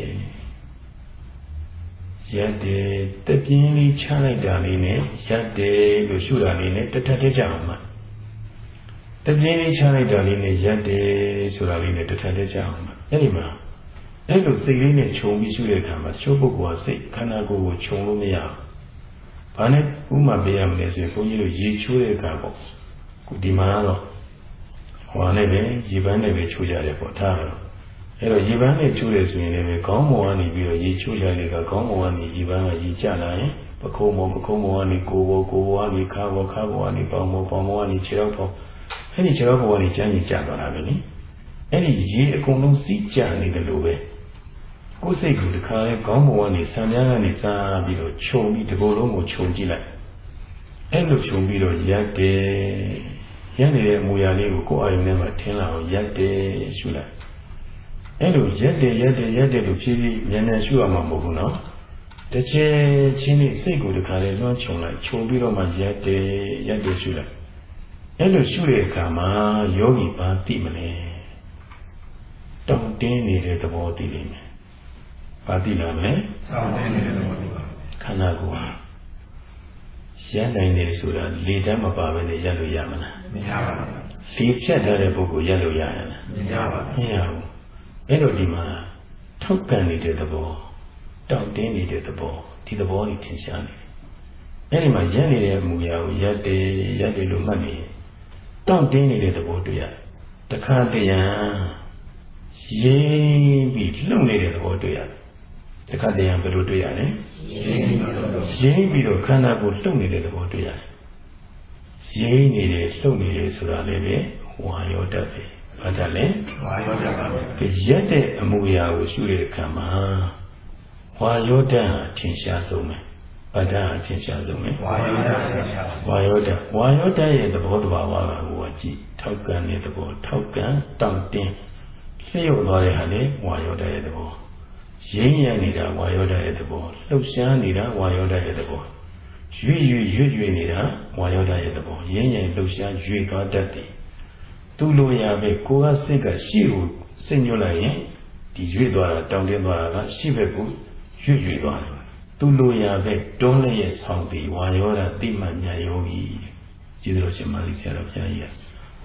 ရက်တယ်တပြင်းလေးချလိုက်တာလေးနဲ့ရက်တယ်လို့ရှုတာလေးနဲ့တထက်တက်ကြအောင်မှာတပြင်းလေးချလိုက်တာလေးနဲ့ရက်တယ်ဆိုတာလေးနဲ့တထက်တက်ကြအောင်မှာအဲ့ဒီမှာအဲ့လိုစိတ်လေးနဲ့ခြုံပြီးရှုတဲ့အခါမှာရှုပုဂ္ဂိုလ်ကစိတ်ခန္ဓာကိုယ်ကိုခြုံလို့မရဘူး။ဘာနဲ့ဥမာပေးရမလဲဆိုရင်ဘုန်းကြီးတို့ရေချိုးတဲ့အခါပေါ့။ခုဒီမှာတော့ဟောနဲ့ပဲရေပန်းနဲ့ပဲချိုးကြတယ်ပေါ့ထားတော့အဲ့တော့ရေပန်းနဲ့ချိုးတယ်ဆိုရင်လည်းခေါင်းပေါ်ကနေပြီးတော့ရေချိုးကြတဲ့အခါခေါင်းပေါ်ကနေရေပန်းကရေကျလာရင်ပခုံးပေါ်ပခုံးပေါ်ကနေကိုယ်ပေါ်ကိုယ်ပေါ်ကနေခါပေါ်ခါပေါ်ကနေပေါင်ပေါ်ပေါင်ပေါ်ကနေခြေထောက်ပေါ်အဲ့ဒီခြေထောက်ပေါ်ကနေကျန်းကြီးကျသွားတာပဲလေ။အဲ့ဒီရေအကုန်လုံးစီးကျနေတယ်လို့ပဲကိုယ်စိတ်ကိုတခါလဲခေါင်းပေါ်ကနေဆံပြားကနေစားပြီးတော့ခြုံပြီးဒီကိုယ်လုံးကိုခြုံကြည့်လိုက်အဲ့လိုခြုံပြီးတော့ရက်တယ်ရက်နေတဲ့အမူအရာလေးကိုကိုယ်အာရုံထဲမှာထင်းလာအောင်ရက်တယ်ရှုလိုက်အဲ့လိုရက်တယ်ရက်တယ်ရက်တယ်လို့ဖြည်းဖြည်းမြန်မြန်ရှုရမှာမဟုတ်ဘူးနော်တစ်ချက်ချင်းလေးစိတ်ကိုတခါလဲလွှမ်းခြုံလိုက်ခြုံပြီးတော့မှရက်တယ်ရက်တယ်ရှုလိုက်အဲ့လိုရှုတဲ့အခါမှာယောဂီဘာသိမလဲတောင့်တင်းနေတဲ့သဘောသိနေမယ်ဘာသိလာမလဲတောင့်တင်းနေတဲ့သဘောသိပါခန္ဓာကိုယ်ဟာရနိုင်တယ်ဆိုတာလေတမ်းမပါဘဲနဲ့ရလို့ရမလားမရပါဘူးလေဖြတ်ထားတဲ့ပုဂ္ဂိုလ်ရလို့ရရလားမရပါဘူးမရဘူးအဲ့တော့ဒီမှာထောက်ကန်နေတဲ့သဘောတောင့်တင်းနေတဲ့သဘောဒီသဘောကြီးထင်ရှားနေတယ်အဲ့ဒီမှာရနေတဲ့အမူအရာကိုရက်တယ်ရက်တယ်လို့မှတ်နေတောင့်တင်းနေတဲ့သဘောတွေ့ရတခါတရံရင်းပြီးလှုပ်နေတဲ့သဘောတွေ့ရတယ်တခါတရံဘယ်လိုတွေ့ရလဲရင်းပြီးတော့ခန္ဓာကိုယ်လှုပ်နေတဲ့သဘောတွေ့ရတယ်ရင်းနေတယ်လှုပ်နေတယ်ဆိုတာလည်းပဲဝါယောဓာတ်ပဲဘာဓာတ်လဲဝါယောဓာတ်ပါပဲရက်တဲ့အမူအရာကိုရှုတဲ့အခါမှာဝါယောဓာတ်ဟာထင်ရှားဆုံးပဲဘာဓာတ်ဟာထင်ရှားဆုံးပဲဝါယောဓာတ်ဝါယောဓာတ်ဝါယောဓာတ်ရဲ့သဘောတဘာဝကဟိုကြည့်ထောက်ကန်တဲ့သဘောထောက်ကန်တောင့်တင်းလျှို့သွားတဲ့ဟာလေဝါယောဓာတ်ရဲ့သဘောရင်းရနေတာဝါယောဓာတ်ရဲ့သဘောလှုပ်ရှားနေတာဝါယောဓာတ်ရဲ့သဘောရွေ့ရွေ့ရွေ့ရွေ့နေတာဝါယောဓာတ်ရဲ့သဘောရင်းရလှုပ်ရှားရွေ့သွားတတ်တယ်သူ့လိုရပဲကိုယ်ကစိတ်ကရှေ့ကိုစိတ်ညွှတ်လိုက်ရင်ဒီရွေ့သွားတာတောင်းတင်းသွားတာကရှေ့ဘက်ကိုရွေ့ရွေ့သွားတယ်သူ့လိုရပဲတွန်းလည်းရဲ့ဆောင်ပြီးဝါယောဓာတ်တိမှတ်ညာယောဂီကျေးဇူးတော်ရှင်မာသီဆရာတော်ဘုရားကြီးကဝ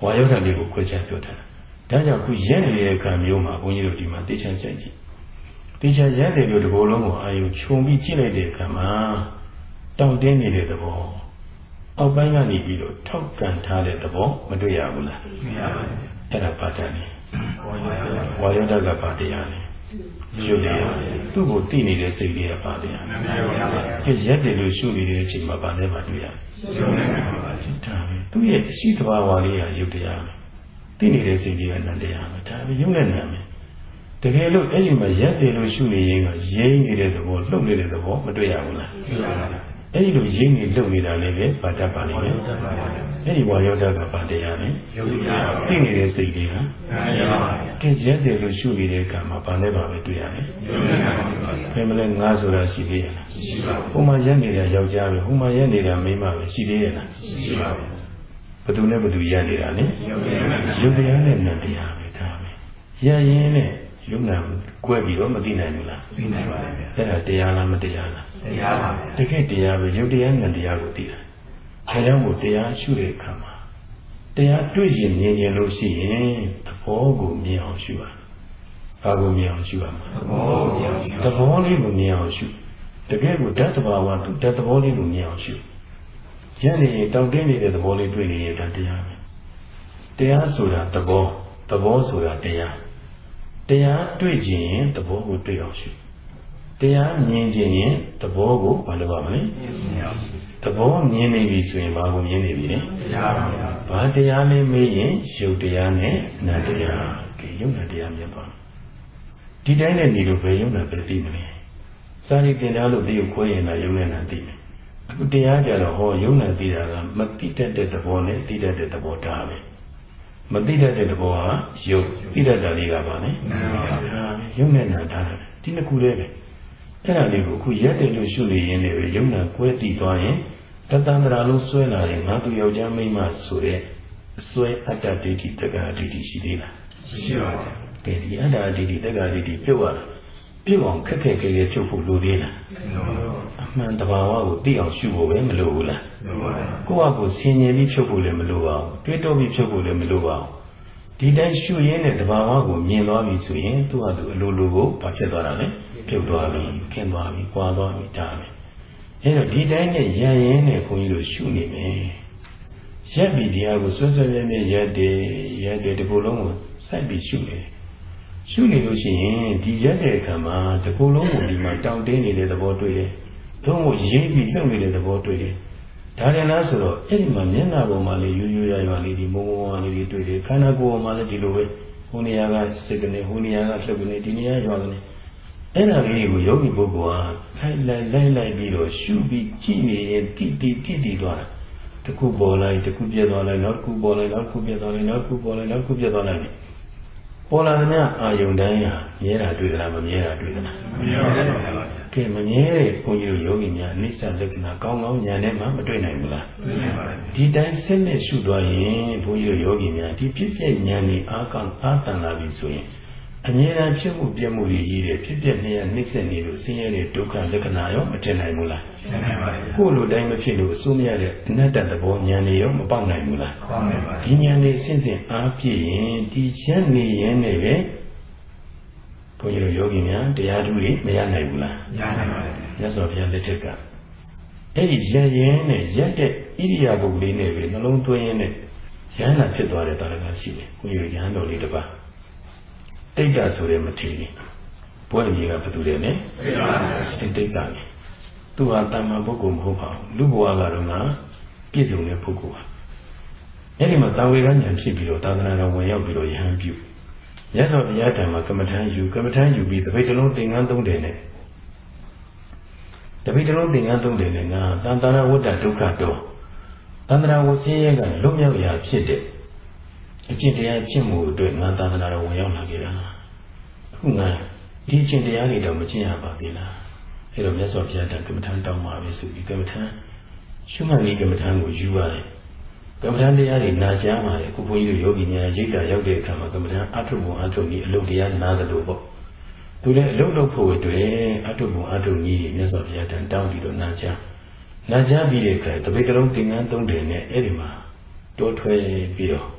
ဝါယောဓာတ်လေးကိုခွဲခြားပြောထားတာဒါကြောင့်ခုရက်နေတဲ့အခါမျိုးမှာဘုန်းကြီးတို့ဒီမှာတေချာစိုက်ကြည့်တေချာရက်တယ်လို့ဒီလိုလုံးကိုအာယုခြုံပြီးကြည့်လိုက်တဲ့အခါမှာတောင့်တင်းနေတဲ့သဘောအောက်ပိုင်းကနေပြီးတော့ထောက်ကန်ထားတဲ့သဘောမတွေ့ရဘူးလားတွေ့ရပါတယ်အဲ့ဒါပါတတ်နေဝါယောဓာတ်ကပါတရားလေရုပ်တရားသူ့ကိုသိနေတဲ့စိတ်လေးကပါတရားဒီရက်တယ်လို့ရှုနေတဲ့အချိန်မှာပါလဲမှတွေ့ရရုပ်နဲ့ပါပါဒါပဲသူ့ရဲ့အရှိတဘာဝလေးကရုပ်တရားသိနေတဲ့စိတ်လေးကနံတရားပဲဒါပဲရုပ်နဲ့နာမယ်တကယ်လို့အဲ့ဒီမှာရက်တယ်လို့ရှုနေရင်ကရိမ့်နေတဲ့သဘောလှုပ်နေတဲ့သဘောမတွေ့ရဘူးလားတွေ့ရပါဘူးအဲ့ဒီလိုရိမ့်နေလှုပ်နေတာလည်းပဲပါတတ်ပါလိမ့်မယ်အဲ့ဒီဝါယောဓာတ်ကပါတရားနဲ့ရုပ်တရားသိနေတဲ့စိတ်လေးကနာပါပါကဲရက်တယ်လို့ရှုနေတဲ့အခါမှာဘာလဲပါပဲတွေ့ရတယ်ရုပ်တရားပါပါဘယ်မလဲငါဆိုတာရှိသေးရဲ့လားရှိပါဘူးဟိုမှာရက်နေတာယောက်ျားပဲဟိုမှာရက်နေတာမိန်းမပဲရှိသေးရဲ့လားရှိပါဘူးဘယ်သူနဲ့ဘယ်သူရက်နေတာလဲရုပ်တရားနဲ့နာတရားပဲဒါပဲရရင်နဲ့ယုံနာကွဲပြီးတော့မသိနိုင်ဘူးလားသိနိုင်ပါတယ်ဗျအဲ့ဒါတရားလားမတရားလားတရားပါဗျတကယ်တရားပဲယုတ်တရားနဲ့တရားကိုသိတာဒါကြောင့်မို့တရားရှုတဲ့အခါမှာတရားတွေ့ရင်မြင်ရင်လို့ရှိရင်သဘောကိုမြင်အောင်ရှုပါဘာကိုမြင်အောင်ရှုရမှာသဘောကိုမြင်အောင်ရှုသဘောလေးကိုမြင်အောင်ရှုတကယ်ကိုဓာတ်သဘာဝသူဓာတ်သဘောလေးကိုမြင်အောင်ရှုရနေရင်တောင့်တင်းနေတဲ့သဘောလေးတွေ့နေရင်ဒါတရားပဲတရားဆိုတာသဘောသဘောဆိုတာတရားတရားတွေ့ခြင်းရင်သဘောကိုတွေ့အောင်ရှုတရားမြင်ခြင်းရင်သဘောကိုဘာလို့ပါမလဲသဘောမြင်နေပြီဆိုရင်ဘာကိုမြင်နေပြီလဲတရားပါဗျာဘာတရားလဲမေးရင်ရုပ်တရားနဲ့နာတရားကဲရုပ်နာတရားမြင်ပါဒီတိုင်းနဲ့နေလို့ဘယ်ရုပ်နာပဲသိမလဲစာရီတင်သားလို့သိကိုခွဲရင်တော့ရုပ်နဲ့နာသိမယ်အခုတရားကြတော့ဟောရုပ်နာသိတာကမသိတတ်တဲ့သဘောနဲ့သိတတ်တဲ့သဘောဒါပဲမသိတတ်တဲ့သဘောဟာရုပ်သိတတ်တာလေးကပါလေရုပ်နဲ့နာထားတယ်ဒီနှစ်ခုလေးပဲအဲ့ဒါလေးကိုအခုရက်တယ်လို့ရှုနေရင်လည်းရုပ်နာကွဲတည်သွားရင်တတန္တရာလုံးဆွဲလာရင်ငါသူယောက်ျားမိန်းမဆိုတဲ့အစွဲအတ္တဒိဋ္ဌိတက္ကရာဒိဋ္ဌိရှိသေးလားရှိပါဘူးကဲဒီအတ္တဒိဋ္ဌိတက္ကရာဒိဋ္ဌိပြုတ်ရတာပြုတ်အောင်ခက်ခက်ခဲခဲဖြုတ်ဖို့လိုသေးလားအမှန်တဘာဝကိုသိအောင်ရှုဖို့ပဲမလိုဘူးလားလိုပါဘူးကိုယ့်အကိုဆင်ញင်ပြီးဖြုတ်ဖို့လည်းမလိုပါဘူးတွေးတောပြီးဖြုတ်ဖို့လည်းမလိုပါဘူးဒီတိုင်းရှုရင်းနဲ့တဘာဝကိုမြင်သွားပြီဆိုရင်သူ့ဟာသူအလိုလိုကိုဘာဖြစ်သွားတာလဲပြုတ်သွားပြီခင်းသွားပြီကွာသွားပြီဒါပဲအဲ့တော့ဒီတိုင်းနဲ့ရရင်နဲ့ခွန်ကြီးတို့ရှုနေမယ်ရက်ပြီးတရားကိုဆွဲဆွဲမြဲမြဲရက်တယ်ရက်တယ်ဒီလိုလုံးကိုစိုက်ပြီးရှုနေရှုနေလို့ရှိရင်ဒီရက်တဲ့အခါမှာဒီလိုလုံးကိုဒီမှာတောင့်တင်းနေတဲ့သဘောတွေ့တယ်သုံးကိုရင်းပြီးလှုပ်နေတဲ့သဘောတွေ့တယ်ဒါရင်လားဆိုတော့အဲ့ဒီမှာမျက်နှာပေါ်မှာလေယူယူရရလေးဒီမုံမုံလေးတွေတွေ့တယ်ခန္ဓာကိုယ်ပေါ်မှာလည်းဒီလိုပဲဟိုနေရာကစိတ်ကနေဟိုနေရာကလှုပ်ကနေဒီနေရာရွာကနေအဲ့ဒါလေးကိုယောဂီပုဂ္ဂိုလ်ဟာလိုက်လိုက်လိုက်လိုက်ပြီးတော့ရှုပြီးကြည့်နေရင်တိတိတိတိသွားတာတခုပေါ်လိုက်တခုပြတ်သွားလိုက်နောက်တစ်ခုပေါ်လိုက်နောက်တစ်ခုပြတ်သွားလိုက်နောက်တစ်ခုပေါ်လိုက်နောက်တစ်ခုပြတ်သွားလိုက်ပေါ်လာတဲ့အာယုန်တိုင်းဟာမြဲတာတွေ့သလားမမြဲတာတွေ့သလားမမြဲပါဘူးကဲမမြဲတဲ့ဘုန်းကြီးတို့ယောဂီများအနိစ္စလက္ခဏာကောင်းကောင်းဉာဏ်နဲ့မှမတွေ့နိုင်ဘူးလားတွေ့ပါဘူးဒီတိုင်းဆက်နဲ့ရှုသွားရင်ဘုန်းကြီးတို့ယောဂီများဒီဖြစ်ဖြစ်ဉာဏ်นี่အားကောင်းအားတန်လာပြီဆိုရင်အမြဲတမ်းဖြစ်မှုပြမှုတွေကြီးတယ်ဖြစ်ဖြစ်နေရနှိမ့်ဆက်နေလို့ဆင်းရဲတဲ့ဒုက္ခလက္ခဏာရောမတင်နိုင်ဘူးလားတင်နိုင်ပါဘူးကိုယ်လိုတိုင်းမဖြစ်လို့အစိုးမရတဲ့အနတ္တသဘောဉာဏ်တွေရောမပေါက်နိုင်ဘူးလားပေါက်နိုင်ပါဘူးဒီဉာဏ်တွေစဉ်စဉ်အားပြည့်ရင်ဒီချက်နေရင်လည်းပဲဘုန်းကြီးတို့ယောဂီများတရားဓုတွေမရနိုင်ဘူးလားရနိုင်ပါဘူးမြတ်စွာဘုရားလက်ထက်ကအဲ့ဒီရရင်နဲ့ရက်တဲ့ဣရိယာပုလေးနဲ့ပဲနှလုံးသွင်းရင်းနဲ့ရဟန္တာဖြစ်သွားတဲ့တာရကရှိတယ်ဘုန်းကြီးရဟန်းတော်လေးတစ်ပါးတိတ်တာဆိုတဲ့မထေရဘွဲ့ကြီးကဘယ်သူလဲနဲ့တိတ်တာတိတ်တာလေသူဟာတမ္မာပုဂ္ဂိုလ်မဟုတ်ပါဘူးလူဘဝကတော့ငါပြည့်စုံတဲ့ပုဂ္ဂိုလ်ပါအဲ့ဒီမှာတာဝေကဉာဏ်ဖြစ်ပြီးတော့သာသနာတော်ဝင်ရောက်ပြီးတော့ယဟန်ပြုရသော်ဘုရားထံမှာကမ္မထမ်းယူကမ္မထမ်းယူပြီးတပိတ်တလုံးသင်္ကန်းသုံးတယ်နဲ့တပိတ်တလုံးသင်္ကန်းသုံးတယ်နဲ့ငါတန်တရာဝတ္တဒုက္ခတော့တန်တရာဝဆင်းရဲကလွတ်မြောက်ရာဖြစ်တဲ့အကျင့်တရားကျင့်မှုအတွက်ငါသာသနာတော်ဝင်ရောက်လာခဲ့တာအခုငါဒီအကျင့်တရားတွေတော့မကျင့်ရပါသေးလားအဲ့တော့မြတ်စွာဘုရားတန်ကမ္မထမ်းတောင်းပါပဲဆိုပြီးကမ္မထမ်းရှုမှတ်နည်းကမ္မထမ်းကိုယူရတယ်ကမ္မထမ်းတရားတွေနာကြားပါတယ်အခုဘုန်းကြီးတို့ယောဂီများရိတ်တာရောက်တဲ့အခါမှာကမ္မထမ်းအထုပ်ပုံအထုပ်နည်းအလုပ်တရားနာသလိုပေါ့သူလည်းအလုပ်လုပ်ဖို့အတွက်အထုပ်ပုံအထုပ်နည်းတွေမြတ်စွာဘုရားတန်တောင်းပြီးတော့နာကြားနာကြားပြီးတဲ့အခါတပိတ်ကလုံးသင်္ကန်းသုံးတယ်နဲ့အဲ့ဒီမှာတိုးထွဲပြီးတော့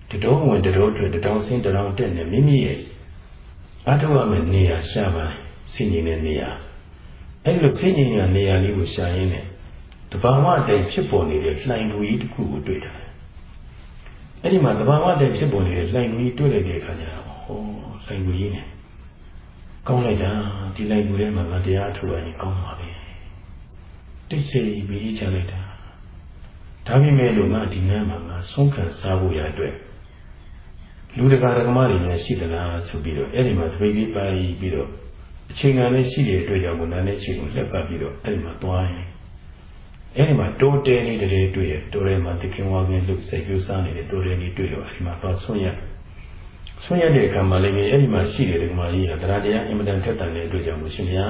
တတော်ဝင်တတော်ထွက်တတော်စင်းတတော်တက်နေမိမိရဲ့အထောက်အမဲ့နေရာရှာပါဆင်ញင်တဲ့နေရာအဲ့လိုဆင်ញင်ရနေရာလေးကိုရှာရင်းနဲ့တဘာဝတည်းဖြစ်ပေါ်နေတဲ့လှိုင်လူကြီးတစ်ခုကိုတွေ့တာအဲ့ဒီမှာတဘာဝတည်းဖြစ်ပေါ်နေတဲ့လှိုင်လူကြီးတွေ့လိုက်တဲ့အခါကျတော့ဟောလှိုင်လူကြီးနဲ့ကောင်းလိုက်တာဒီလှိုင်လူထဲမှာငါတရားထုတ်ရရင်ကောင်းပါပဲတိတ်ဆိတ်ပြီးချလိုက်တာဒါပေမဲ့လို့ငါဒီနန်းမှာငါဆုံးခံစားဖို့ရအတွက်လူတကာဓမ္မတွေလည်းရှိသလားဆိုပြီးတော့အဲ့ဒီမှာသပိတ်ပြီးပါပြီးတော့အချိန်ကလည်းရှိတဲ့အတွက်ကြောင့်နာနဲ့ချိန်ကိုလက်ပတ်ပြီးတော့အဲ့ဒီမှာသွားရင်အဲ့ဒီမှာတိုးတဲနေတဲ့တွေတွေ့ရတိုးထဲမှာတခင်ဝါကင်းလို့စိတ်ကူးစားနေတဲ့တိုးတဲနေတွေ့တော့အဲ့ဒီမှာသွားဆွံ့ရဆွံ့ရတဲ့အခါမှာလည်းအဲ့ဒီမှာရှိတဲ့ဓမ္မကြီးကတရားတရားအင်မတန်ထက်တန်တဲ့အတွက်ကြောင့်ရှင်ဗျာ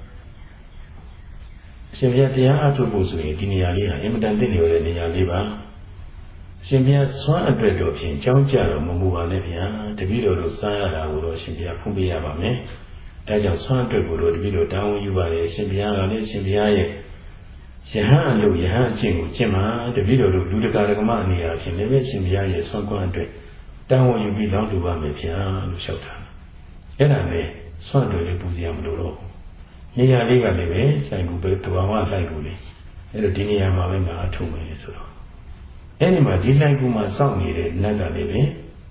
ရှင်ဗျာတရားအထုတ်ဖို့ဆိုရင်ဒီနေရာလေးဟာအင်မတန်သိနေရတဲ့နေရာလေးပါရှင်ဗျာဆွမ်းအတွက်တော့ဖြင့်ကြောင်းကြတော့မမူပါနဲ့ဗျာတပည့်တော်တို့စားရတာကိုတော့ရှင်ဗျာဖုံးပေးရပါမယ်ဒါကြောင့်ဆွမ်းအတွက်ကိုတော့တပည့်တော်တောင်းယူပါတယ်ရှင်ဗျာကလည်းရှင်ဗျာရဲ့ယဟန်အလုပ်ယဟန်အကျင့်ကိုကျင့်မှာတပည့်တော်တို့လူတကာဓမ္မအနေအချင်းလည်းပဲရှင်ဗျာရဲ့ဆွမ်းကွမ်းအတွက်တောင်းယူပြီးတောင်းတူပါမယ်ဗျာလို့လျှောက်တာအဲ့ဒါနဲ့ဆွမ်းတွေလည်းပူဇော်မလို့တော့နေရာလေးကလည်းပဲဆိုင်ကူပဲတဘာဝဆိုင်ကူလေးအဲ့တော့ဒီနေရာမှာပဲငါအထုံးမယ်ဆိုတော့အဲ့ဒီမှာဒီဆိုင်ကူမှာစောင့်နေတဲ့နတ်ကလည်းပဲ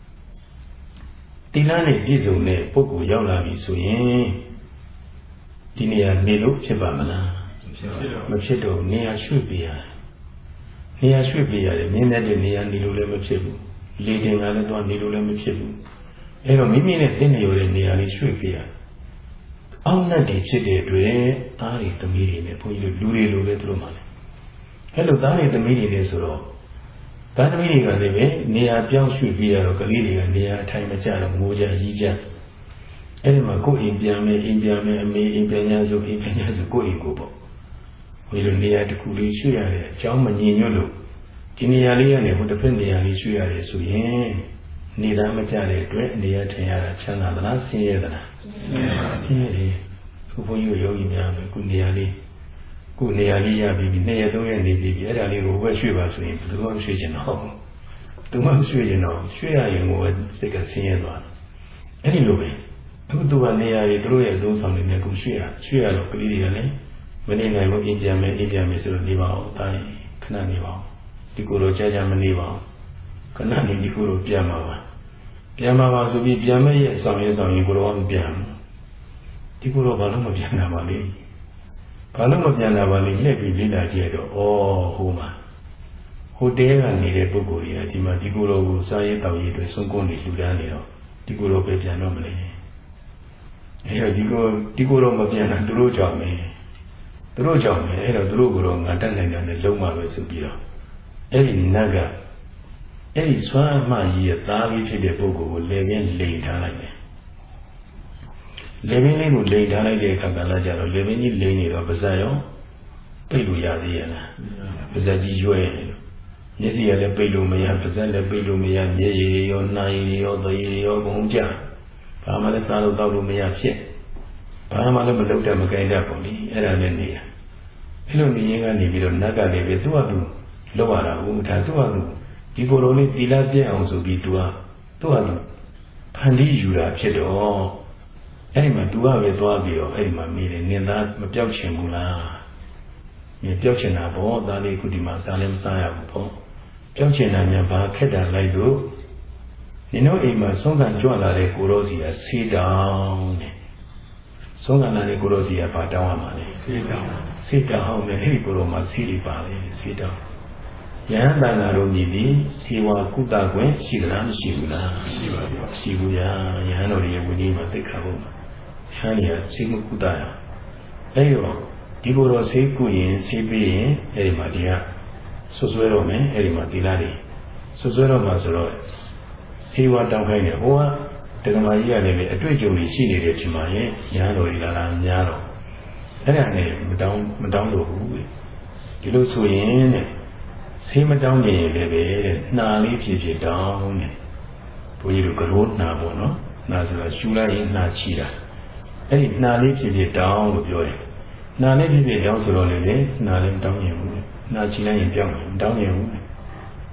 တိလနဲ့ပြည့်စုံတဲ့ပုဂ္ဂိုလ်ရောက်လာပြီဆိုရင်ဒီနေရာနေလို့ဖြစ်ပါမလားမဖြစ်တော့နေရာရွှေ့ပြရတယ်နေရာရွှေ့ပြရတယ်မြင်းတဲ့နေရာနေလို့လည်းမဖြစ်ဘူးလေတင်ကလည်းတော့နေလို့လည်းမဖြစ်ဘူးအဲ့တော့မိမိနဲ့သိနေရတဲ့နေရာလေးရွှေ့ပြရအောက်နဲ့တည်းဖြစ်တဲ့အတွက်သားတွေသမီးတွေနဲ့ဘုန်းကြီးတို့လူတွေလိုပဲသူတို့မှလည်းအဲ့လိုသားတွေသမီးတွေလည်းဆိုတော့သားသမီးတွေကလည်းပဲနေရာပြောင်းရွှေ့ပြရတော့ကလေးတွေကနေရာအထိုင်မကျတော့ငိုကြရီးကြအဲ့ဒီမှာကိုယ်အိမ်ပြန်မယ်အိမ်ပြန်မယ်အမေအိမ်ပြန်ရဆိုအိမ်ပြန်ရဆိုကိုယ်အိမ်ကိုပေါ့ဘုန်းကြီးတို့နေရာတစ်ခုလေးရွှေ့ရတဲ့အကြောင်းမငြင်းညွတ်လို့ဒီနေရာလေးကနေဟိုတစ်ဖက်နေရာလေးရွှေ့ရတယ်ဆိုရင်နေသားမကြတဲ့အတွက်နေရာထင်ရတာချမ်းသာသလားဆင်းရဲသလားဆင်းရဲတယ်ခုဘုန်းကြီးတို့ယောဂီများပဲခုနေရာလေးခုနေရာလေးရပြီးပြီနှစ်ရက်သုံးရက်နေပြီးပြီအဲ့ဒါလေးကိုဝက်ရွှေ့ပါဆိုရင်ဘယ်သူမှရွှေ့ချင်တော့သူမှရွှေ့ချင်တော့ရွှေ့ရရင်ကိုစိတ်ကဆင်းရဲသွားတယ်အဲ့ဒီလိုပဲအခုသူကနေရာတွေတို့ရဲ့အသုံးဆောင်တွေနဲ့ခုရွှေ့ရရွှေ့ရတော့ကလေးတွေကလည်းမနေနိုင်ဘူးအိမ်ပြန်မယ်အိမ်ပြန်မယ်ဆိုတော့နေပါအောင်ဒါခဏနေပါအောင်ဒီကိုယ်တော့ကြာကြာမနေပါဘူးခဏနေဒီကိုယ်တော့ပြန်ပါပါပြန်ပါပါဆိုပြီးပြန်မဲ့ရဲ့ဆောင်ရဲဆောင်ရင်ကိုယ်တော့မပြန်ဘူးဒီကိုယ်တော့ဘာလို့မပြန်တာပါလဲဘာလို့မပြန်တာပါလဲလက်ပြီးလေးလာကြည့်တော့ဩဟိုမှာဟိုတဲကနေတဲ့ပုဂ္ဂိုလ်ကြီးကဒီမှာဒီကိုယ်တော့ကိုစားရဲတောက်ရဲအတွက်ဆုံးကုန်းနေလှူဒန်းနေတော့ဒီကိုယ်တော့ပဲပြန်တော့မလဲအဲ့တော့ဒီကိုဒီကိုယ်တော့မပြန်တာသူတို့ကြောင့်ပဲသူတို့ကြောင့်ပဲအဲ့တော့သူတို့ကတော့ငါတက်နိုင်တယ်လုံးမှာပဲဆိုပြီးတော့အဲ့ဒီနတ်ကအဲ့ဒီစွမ်းအမှကြီးရဲ့သားလေးဖြစ်တဲ့ပုဂ္ဂိုလ်ကိုလေပြင်းလိန်ထားလိုက်တယ်လေပြင်းလေးကိုလိန်ထားလိုက်တဲ့အခါကလည်းကြတော့လေပြင်းကြီးလိန်နေတော့ပါဇက်ရောပိတ်လို့ရသေးရဲ့လားပါဇက်ကြီးရွယ်နေလို့မျက်စိကလည်းပိတ်လို့မရပါဇက်လည်းပိတ်လို့မရမျက်ရည်ရောနှာရည်ရောသရည်ရောဘုံကြဘာမှလည်းစားလို့တောက်လို့မရဖြစ်ဘာမှလည်းမလုပ်တတ်မကိုင်းတတ်ဘူးလေအဲ့ဒါနဲ့နေရအဲ့လိုနေရင်ကနေပြီးတော့နတ်ကလည်းပဲသူ့အတူလောက်ရတာဘူးဒါသူ့အတူဒီကိုယ်တော်လေးသီလပြည့်အောင်ဆိုပြီးသူကသူ့အတူဖန်တီးယူတာဖြစ်တော့အဲ့ဒီမှာသူကပဲသွားပြီးတော့အဲ့ဒီမှာမိတယ်နင်သားမပြောက်ချင်ဘူးလားမပြောက်ချင်တာပေါ့ဒါလေးခုဒီမှာစားလည်းမစားရဘူးပေါ့ပြောက်ချင်တာများဘာခက်တာလိုက်လို့နင်တို့အိမ်မှာဆုံးခံကြွလာတဲ့ကိုတော်စီကဆေးတောင်းတဲ့ဆုံးခံလာတဲ့ကိုတော်စီကဘာတောင်းရမှာလဲဆေးတောင်းဆေးတောင်းအောင်လေအဲ့ဒီကိုတော်မှာဆေးတွေပါလေဆေးတောင်းယဟန်တန်ဃာတို့မြည်ပြီးဇေဝကုတကွင်ရှိသလားမရှိဘူးလားရှိပါဘူးရှိဘူးရာယဟန်တို့ရဲ့ဝိနည်းမှာသိခါဖို့ယဟန်တွေကစေမကုတရအဲ့တော့ဒီကိုတော့ဆေးကုရင်ဆေးပေးရင်အဲ့ဒီမှာဒီကဆွဆွဲတော့မယ်အဲ့ဒီမှာဒီလားတွေဆွဆွဲတော့မှာဆိုတော့ဆေးဝါးတောင်းခိုင်းတယ်ဟိုကတက္ကမကြီးကလည်းအတွေ့အကြုံတွေရှိနေတယ်ဖြစ်မှာရဲ့ယဟန်တို့တွေလာလာများတော့အဲ့ဒါနဲ့မတောင်းမတောင်းလို့ဘူးဒီလိုဆိုရင်တဲ့ဆေးမတောင်းကြရင်လည်းပဲတဲ့နှာလေးဖြစ်ဖြစ်တောင်းတယ်ဘုန်းကြီးတို့ကရိုးနှာပေါ့နော်နှာဆိုတာရှူလိုက်ရင်နှာချီတာအဲ့ဒီနှာလေးဖြစ်ဖြစ်တောင်းလို့ပြောတယ်နှာလေးဖြစ်ဖြစ်တောင်းဆိုတော့လည်းနှာလေးမတောင်းရင်ဘူးနှာချီလိုက်ရင်ပြောင်းတယ်မတောင်းရင်ဘူး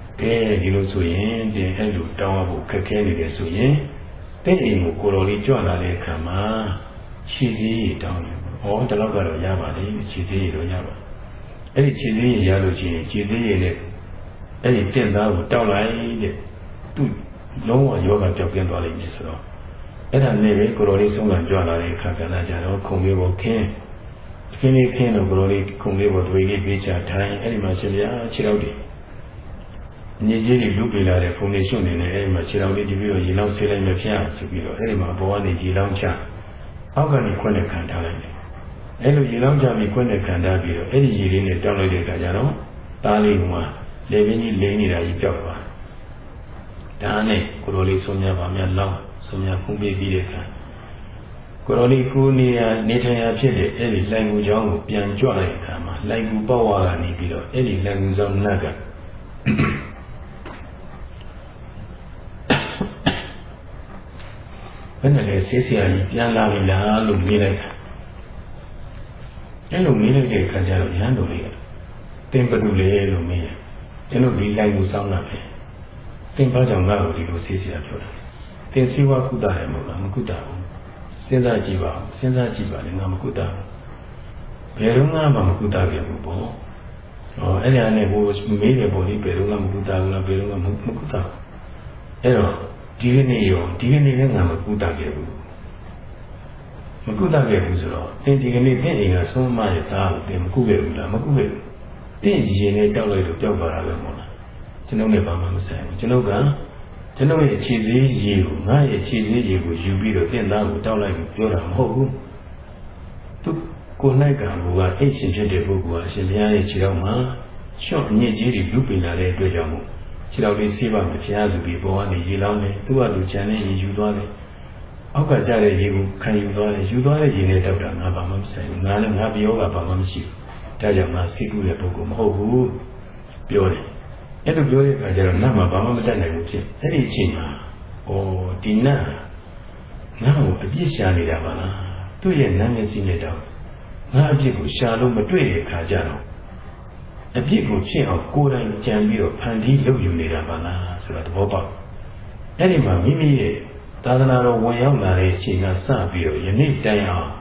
ကဲဒီလိုဆိုရင်ဒီအဲ့လိုတောင်းရဖို့ခက်ခဲနေတယ်ဆိုရင်တဲ့အိမ်ကိုကိုတော်လေးကြွလာတဲ့အခါမှာခြေစည်းရတောင်းတယ်ဟောဒီလောက်ကတော့ရပါလိမ့်ခြေစည်းရတော့ရပါအဲ့ဒီခြေစည်းရရလို့ရှိရင်ခြေစည်းရနဲ့အဲ့ဒီတင့်သားကိုတောက်လိုက်တဲ့သူ့လုံးဝယောဂကြောက်ကင်းသွားလိမ့်မယ်ဆိုတော့အဲ့ဒါနဲ့ပဲကိုတော်လေးဆုံးကကြွလာတဲ့အခါကလည်းကြတော့ခုံလေးပေါ်ခင်းခင်းလေးခင်းတော့ကိုတော်လေးခုံလေးပေါ်တွေလေးပေးချထိုင်အဲ့ဒီမှာရှင်ဗျာခြေထောက်တွေညီကြီးတွေလူပေးလာတဲ့ဖုန်လေးရှုပ်နေတယ်အဲ့ဒီမှာခြေထောက်လေးဒီပြီးတော့ရေလောင်းဆေးလိုက်မဖျက်ဆိုပြီးတော့အဲ့ဒီမှာဘောကနေရေလောင်းချအောက်ကနေခွက်နဲ့ခံထားလိုက်တယ်အဲ့လိုရေလောင်းချပြီးခွက်နဲ့ခံထားပြီးတော့အဲ့ဒီရေလေးနဲ့တောက်လိုက်တဲ့အခါကျတော့သားလေးကလေပင်ကြီးလိမ့်နေတာကြီးကြောက်သွားဒါနဲ့ကိုတော်လေးဆုံးမြပါများလောင်းဆုံးမြဖုံးပေးပြီးတဲ့အခါကိုတော်လေးကိုနေရနေထိုင်ရဖြစ်တဲ့အဲ့ဒီလိုင်ကူเจ้าကိုပြန်ကြွတဲ့အခါမှာလိုင်ကူပေါ့ဝါကနေပြီးတော့အဲ့ဒီလိုင်ကူဆောင်နတ်ကဘယ်နဲ့လဲဆေးဆရာကြီးပြန်လာပြီလားလို့မေးလိုက်တာအဲ့လိုမေးလိုက်တဲ့အခါကျတော့ရဟန်းတော်လေးကတင်ပတူလေလို့မေးတယ်ကျွန်တော်ဒီလိုက်ကိုစောင်းတာပဲတင်ပါကြောင့်ငါ့ကိုဒီလိုဆေးဆရာပြောတာတင်စီဝကုတာတယ်မဟုတ်လားမကုတာဘူးစဉ်းစားကြည့်ပါဦးစဉ်းစားကြည့်ပါလေငါမကုတာဘူးဘယ်တော့မှမကုတာခဲ့ဘူးပေါ့ဟောအဲ့ဒါနဲ့ဟိုမေးတယ်ပေါ့ဒီဘယ်တော့မှမကုတာဘူးလားဘယ်တော့မှမကုတာအဲ့တော့ဒီကနေ့ရောဒီကနေ့လည်းငါမကုတာခဲ့ဘူးမကုတာခဲ့ဘူးဆိုတော့တင်ဒီကနေ့တင့်အိမ်ကဆုံးမရဲ့သားကိုတင်မကုခဲ့ဘူးလားမကုခဲ့ဘူးတင့်ရင်နဲ့တောက်လိုက်လို့ပျောက်သွားတာပဲမဟုတ်လားကျွန်တော်လည်းဘာမှမဆိုင်ဘူးကျွန်တော်ကကျွန်တော်ရဲ့ခြေစည်းရေကိုငါရဲ့ခြေစည်းရေကိုယူပြီးတော့တင့်သားကိုတောက်လိုက်ပြီးပြောတာမဟုတ်ဘူးသူကိုနိုင်ကဘူကအိတ်ရှင်ဖြစ်တဲ့ပုဂ္ဂိုလ်ဟာရှင်ဘုရားရဲ့ခြေထောက်မှာရှော့အညစ်ကြီးတွေလူပင်လာတဲ့အတွက်ကြောင့်မို့ခြေထောက်လေးဆေးပါမဖျားစုပြီးပေါ်ကနေရေလောင်းတယ်သူ့ဟာသူခြံနဲ့ရေယူသွားတယ်အောက်ကကြတဲ့ရေကိုခံယူသွားတယ်ယူသွားတဲ့ရေနဲ့တောက်တာငါဘာမှမဆိုင်ဘူးငါလည်းငါပြောကဘာမှမရှိဘူးဒါကြောင့်ငါစိတ်ကူးတဲ့ပုဂ္ဂိုလ်မဟုတ်ဘူးပြောတယ်အဲ့လိုပြောတဲ့အခါကျတော့နတ်မှာဘာမှမတတ်နိုင်ဘူးဖြစ်အဲ့ဒီအချိန်မှာဩဒီနတ်ငါ့ကိုအပြစ်ရှာနေတာပါလားသူ့ရဲ့နာမည်စီနဲ့တော့ငါအပြစ်ကိုရှာလို့မတွေ့တဲ့အခါကျတော့အပြစ်ကိုဖြစ်အောင်ကိုယ်တိုင်ကြံပြီးတော့ဖန်တီးလုပ်ယူနေတာပါလားဆိုတာသဘောပေါက်အဲ့ဒီမှာမိမိရဲ့သာသနာတော်ဝင်ရောက်လာတဲ့အချိန်ကစပြီးတော့ယနေ့တိုင်အောင်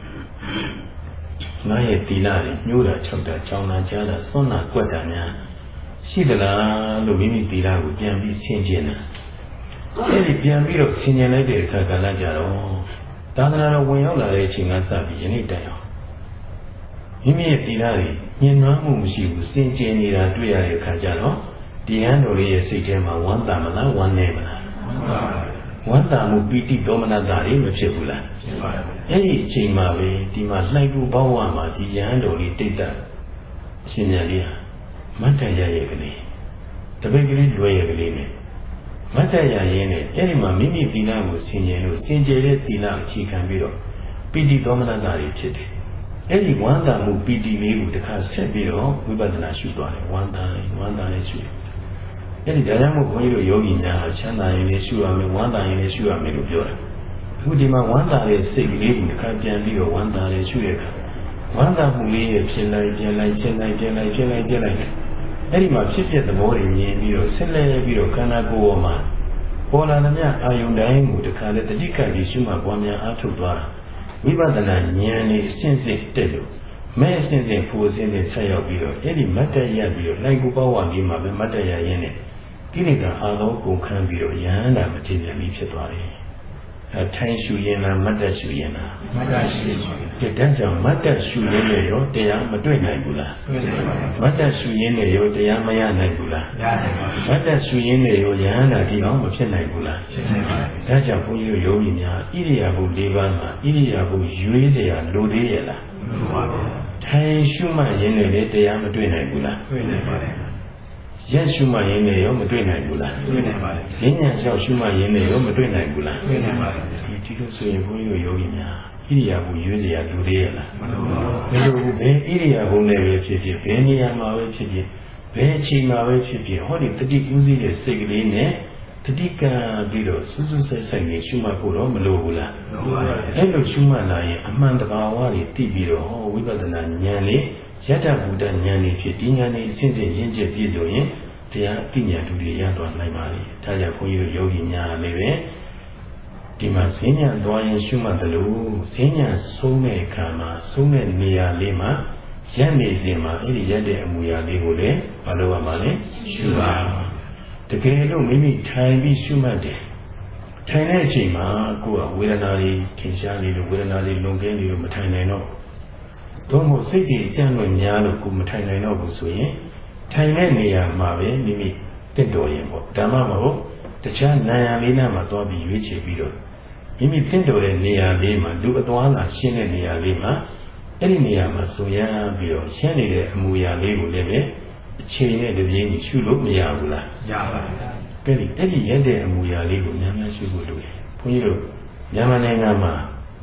ငါရဲ့သီလတွေညှိုးတာ၆တာကြောင်းတာကြားတာစွန့်တာကွက်တာများရှိသလားလို့မိမိသီလကိုပြန်ပြီးဆင်ခြင်တာအဲ့ဒီပြန်ပြီးတော့ဆင်ခြင်လိုက်တဲ့အခါကလည်းကြတော့သာသနာတော်ဝင်ရောက်လာတဲ့အချိန်ကစပြီးယနေ့တိုင်အောင်မိမိရဲ့သီလတွေညှဉ်းနှွမ်းမှုမရှိဘူးစင်ကြယ်နေတာတွေ့ရတဲ့အခါကျတော့ဒီဟန်တော်လေးရဲ့စိတ်ထဲမှာဝမ်းသာမလားဝမ်းနည်းမလားဝမ်းသာမှုပီတိဒေါမနတာတွေမဖြစ်ဘူးလားဖြစ်ပါဘူးအဲ့ဒီအချိန်မှာပဲဒီမှာလှိုက်ပူဘောင်းဝမှာဒီဟန်တော်လေးတိတ်တက်အရှင်မြတ်လေးဟာမတ်တရရဲ့ကလေးတပည့်ကလေးလွယ်ရဲ့ကလေးနဲ့မတ်တရရဲ့နဲ့အဲ့ဒီမှာမိမိသီလကိုဆင်ခြင်လို့စင်ကြယ်တဲ့သီလအခြေခံပြီးတော့ပီတိဒေါမနတာတွေဖြစ်တယ်အဲ့ဒီဝမ်းသာမှုပီတိလေးကိုတစ်ခါဆက်ပြီးတော့ဝိပဿနာရှုသွားတယ်ဝမ်းသာဝမ်းသာလေးရှုအဲ့ဒီဒါကြောင့်မို့ဘုန်းကြီးတို့ယောဂီများချမ်းသာရင်လည်းရှုရမယ်ဝမ်းသာရင်လည်းရှုရမယ်လို့ပြောတယ်အခုဒီမှာဝမ်းသာတဲ့စိတ်ကလေးကိုတစ်ခါပြန်ပြီးတော့ဝမ်းသာလေးရှုရတာဝမ်းသာမှုလေးရဲ့ဖြစ်လိုက်ပြန်လိုက်ဖြစ်လိုက်ပြန်လိုက်ဖြစ်လိုက်ပြန်လိုက်အဲ့ဒီမှာဖြစ်ဖြစ်သဘောတွေမြင်ပြီးတော့ဆက်လက်ပြီးတော့ခန္ဓာကိုယ်ပေါ်မှာပေါ်လာသမျှအာယုန်တိုင်းကိုတစ်ခါလေတတိကပြီးရှုမှတ်ပွားများအားထုတ်သွားတာဝိပဿနာဉာဏ်နဲ့အစဉ်စဉ်တက်လို့မဲအစဉ်စဉ်ဖို့အစဉ်စဉ်ဆက်ရောက်ပြီးတော့အဲ့ဒီမတ်တရပြီးတော့လိုက်ကူပေါဝါလေးမှာပဲမတ်တရရင်းနဲ့ကိလေသာအာလုံးကုန်ခန်းပြီးတော့ယန္တာမတိမြတ်ပြီးဖြစ်သွားတယ်အဲထိုင်ရှုရင်လားမတ်တရှုရင်လားမတ်တရှုရင်ဒီတန်းကြောင့်မတ်တရှုရင်းနဲ့ရောတရားမတွေ့နိုင်ဘူးလားတွေ့နိုင်ပါဘူးမတ်တရှုရင်းနဲ့ရောတရားမရနိုင်ဘူးလားရနိုင်ပါဘူးမတ်တရှုရင်းနဲ့ရောယန္တာဒီအောင်မဖြစ်နိုင်ဘူးလားဖြစ်နိုင်ပါဘူးဒါကြောင့်ဘုန်းကြီးတို့ယောဂီများဣရိယာပု၄ပါးမှာဣရိယာပုရွေးเสียလိုသေးရဲ့လားမလိုပါဘူးထိုင်ရှုမှရင်းနဲ့လည်းတရားမတွေ့နိုင်ဘူးလားတွေ့နိုင်ပါတယ်ရက်ရှုမှရင်းနဲ့ရောမတွေ့နိုင်ဘူးလားတွေ့နိုင်ပါတယ်ဉာဏ်ဉာဏ်လျှောက်ရှုမှရင်းနဲ့ရောမတွေ့နိုင်ဘူးလားတွေ့နိုင်ပါတယ်ဒီဒီလိုဆိုရင်ဘုန်းကြီးတို့ယောဂီများဣရိယာပုရွေးเสียလူသေးရဲ့လားမလိုပါဘူးမလိုဘူးဘယ်ဣရိယာပုနဲ့ပဲဖြစ်ဖြစ်ဘယ်နေရာမှာပဲဖြစ်ဖြစ်ဘယ်အချိန်မှာပဲဖြစ်ဖြစ်ဟောဒီတတိဥစည်းရဲ့စိတ်ကလေးနဲ့တတိကံပြီးတော့စူးစူးဆိုင်ဆိုင်နဲ့ရှုမှတ်ဖို့တော့မလိုဘူးလားမလိုပါဘူးအဲ့လိုရှုမှတ်လာရင်အမှန်တဘာဝတွေသိပြီးတော့ဟောဝိပဿနာဉာဏ်လေးယတ္တဗုဒ္ဓဉာဏ်လေးဖြစ်ဒီဉာဏ်လေးအစဉ်စဉ်ရင့်ကျက်ပြည့်စုံရင်တရားအသိဉာဏ်တူတွေရသွားနိုင်ပါလေဒါကြောင့်ဘုန်းကြီးတို့ယောဂီများလည်းပဲဒီမှာဈဉ္ဉံသွားရင်ရှုမှတ်တယ်လို့ဈဉ္ဉံဆုံးတဲ့အခါမှာဆုံးတဲ့နေရာလေးမှာရက်နေစဉ်မှာအဲ့ဒီရက်တဲ့အမူအရာလေးကိုလည်းမလုပ်ရမှာလေရှုပါတကယ်လို့မိမိထိုင်ပြီးရှုမှတ်တယ်ထိုင်တဲ့အချိန်မှာကိုယ်ကဝေဒနာတွေထင်ရှားနေလို့ဝေဒနာတွေလွန်ကဲနေလို့မထိုင်နိုင်တော့တော့မို့စိတ်တွေကြံ့လို့များလို့ကိုယ်မထိုင်နိုင်တော့ဘူးဆိုရင်ထိုင်တဲ့နေရာမှာပဲမိမိတင့်တော်ရင်ပေါ့ဒါမှမဟုတ်တခြားနာယံလေးနာမှာသွားပြီးရွေးချယ်ပြီးတော့မိမိတင့်တော်တဲ့နေရာလေးမှာလူအသွားလာရှင်းတဲ့နေရာလေးမှာအဲ့ဒီနေရာမှာဆိုရပြီးတော့ရှင်းနေတဲ့အမူအရာလေးကိုလည်းပဲအချိန်နဲ့တပြေးညီရှုလို့မရဘူးလားရပါဘူးကဲဒီအဲ့ဒီရက်တဲ့အမူအရာလေးကိုများများရှုဖို့လိုတယ်ဘုန်းကြီးတို့မြန်မာနိုင်ငံမှာ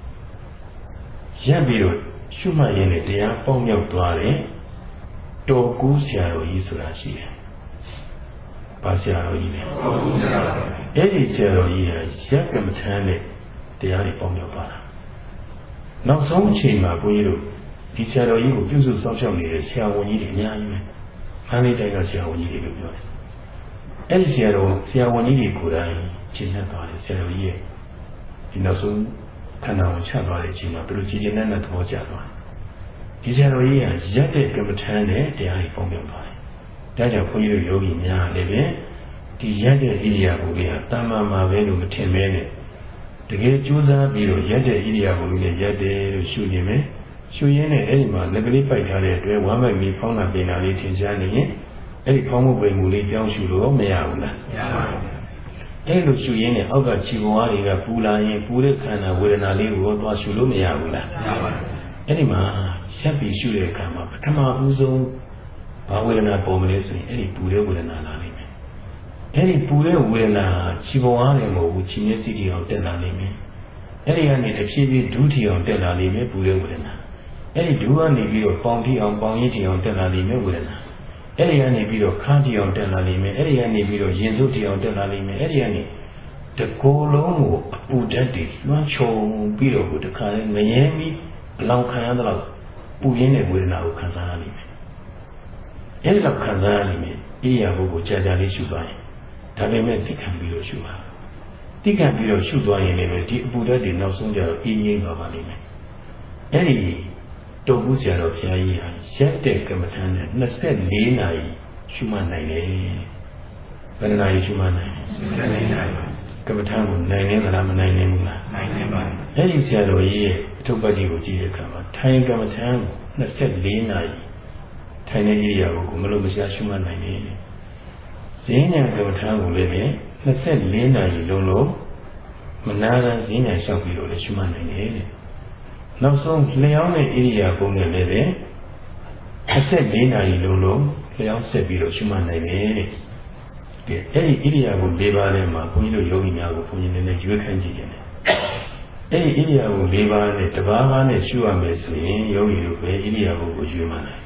ရက်ပြီးတော့ရှုမှတ်ရင်းနဲ့တရားပေါက်မြောက်သွားတယ်တော်ကူးဆရာတော်ကြီးဆိုတာရှိတယ်။ဘာဆရာတော်ကြီးလဲ။တော်ကူးဆရာတော်။အဲ့ဒီဆရာတော်ကြီးဟာရက်ကမထမ်းတဲ့တရားတွေပေါင်းရောက်ပါတာ။နောက်ဆုံးအချိန်မှာဘုန်းကြီးတို့ဒီဆရာတော်ကြီးကိုပြုစုစောင့်ရှောက်နေတဲ့ဆရာဝန်ကြီးတွေအများကြီးပဲ။ခန်းလေးတိုင်းကဆရာဝန်ကြီးတွေလို့ပြောတယ်။အဲ့ဒီဆရာတော်ဆရာဝန်ကြီးတွေကိုယ်တိုင်ရှင်းနေသွားတယ်ဆရာတော်ကြီးရဲ့ဒီနောက်ဆုံးခန္ဓာကိုချသွားတဲ့အချိန်မှာသူတို့ကြည်ကျင်တဲ့သဘောကျသွားတယ်။ဒီဆရာတော်ကြီးကရက်တဲ့ကမ္မထမ်းနဲ့တရားတွေပေါင်းပြောင်းသွားတယ်။ဒါကြောင့်ဘုန်းကြီးတို့ယောဂီများလည်းပဲဒီရက်တဲ့ဣရိယာပုကတာမန်မှာပဲလို့မထင်မဲနဲ့တကယ်ကြိုးစားပြီးတော့ရက်တဲ့ဣရိယာပုနဲ့ရက်တယ်လို့ရှုနေမယ်။ရှုရင်းနဲ့အဲ့ဒီမှာလက်ကလေးပိုက်ထားတဲ့အတွက်ဝမ်းမိုက်ပြီးဖောင်းတာပင်တာလေးထင်ရှားနေရင်အဲ့ဒီဖောင်းမှုပင်မှုလေးကြောင်းရှုလို့မရဘူးလား။ရပါဘူး။အဲ့လိုရှုရင်းနဲ့အောက်ကခြေပေါ်အားတွေကပူလာရင်ပူတဲ့ခန္ဓာဝေဒနာလေးကိုသွားရှုလို့မရဘူးလား။ရပါဘူး။အဲ့ဒီမှာရက်ပြီးရှုတဲ့အခါမှာပထမဦးဆုံးဘာဝေဒနာပေါ်မလဲဆိုရင်အဲ့ဒီပူတဲ့ဝေဒနာလာလိမ့်မယ်အဲ့ဒီပူတဲ့ဝေဒနာခြေပေါ်အားလည်းမဟုတ်ဘူးခြေမျက်စိတီအောင်တက်လာလိမ့်မယ်အဲ့ဒီကနေတဖြည်းဖြည်းဒုတီအောင်တက်လာလိမ့်မယ်ပူတဲ့ဝေဒနာအဲ့ဒီဒုကနေပြီးတော့ပေါင်တီအောင်ပေါင်ရည်တီအောင်တက်လာလိမ့်မယ်ဝေဒနာအဲ့ဒီကနေပြီးတော့ခါးတီအောင်တက်လာလိမ့်မယ်အဲ့ဒီကနေပြီးတော့ရင်စုပ်တီအောင်တက်လာလိမ့်မယ်အဲ့ဒီကနေတကိုယ်လုံးကိုအပူဓာတ်တွေလွှမ်းခြုံပြီးတော့ကိုတခါလဲငရဲပြီးအလောင်ခံရတော့ပူရင်းတဲ့ဝေဒနာကိုခံစားရလိမ့်မယ်အဲ့ဒီလောက်ခံစားရလိမ့်မယ်ဣရိယာပုကိုကြာကြာလေးရှုသွားရင်ဒါပေမဲ့သိခံပြီးတော့ရှုပါသိခံပြီးတော့ရှုသွားရင်လည်းဒီအပူဓာတ်တွေနောက်ဆုံးကျတော့အေးငြိမ်းသွားပါလိမ့်မယ်အဲ့ဒီတုတ်ကူးဆရာတော်ဘုရားကြီးဟာရက်တဲ့ကမ္မထမ်းနဲ့နှစ်ဆယ့်လေးနာရီရှုမှတ်နိုင်တယ်ဘယ်နှနာရီရှုမှတ်နိုင်လဲနှစ်ဆယ့်လေးနာရီကမ္မထမ်းကိုနိုင်နေသလားမနိုင်နိုင်ဘူးလားနိုင်နေပါဘူးအဲ့ဒီဆရာတော်ကြီးရဲ့အထုပ်ပတ်ကြီးကိုကြည့်တဲ့အခါမှာထိုင်ကမ္မထမ်းကိုနှစ်ဆယ့်လေးနာရီထိုင်တဲ့ဣရိယာပုကိုမလို့မရှားရှုမှတ်နိုင်တယ်ဈဉ္ဉံကမ္မထမ်းကိုလည်းနှစ်ဆယ့်လေးနာရီလုံးလုံးမနာရဈဉ္ဉံလျှောက်ပြီးတော့လည်းရှုမှတ်နိုင်တယ်တဲ့နောက်ဆုံးလျှောင်းတဲ့ဣရိယာပုနဲ့လည်းပဲနှစ်ဆယ့်လေးနာရီလုံးလုံးလျှောင်းဆက်ပြီးတော့ရှုမှတ်နိုင်တယ်တဲ့ကဲအဲ့ဒီဣရိယာပု၄ပါးထဲမှာဘုန်းကြီးတို့ယောဂီများကိုဘုန်းကြီးနည်းနည်းရွေးခန့်ကြည့်ကြတယ်အဲ့ဒီဣရိယာပု၄ပါးနဲ့တစ်ပါးပါးနဲ့ရှုရမယ်ဆိုရင်ယောဂီတို့ပဲဣရိယာပုကိုရွေးမှနိုင်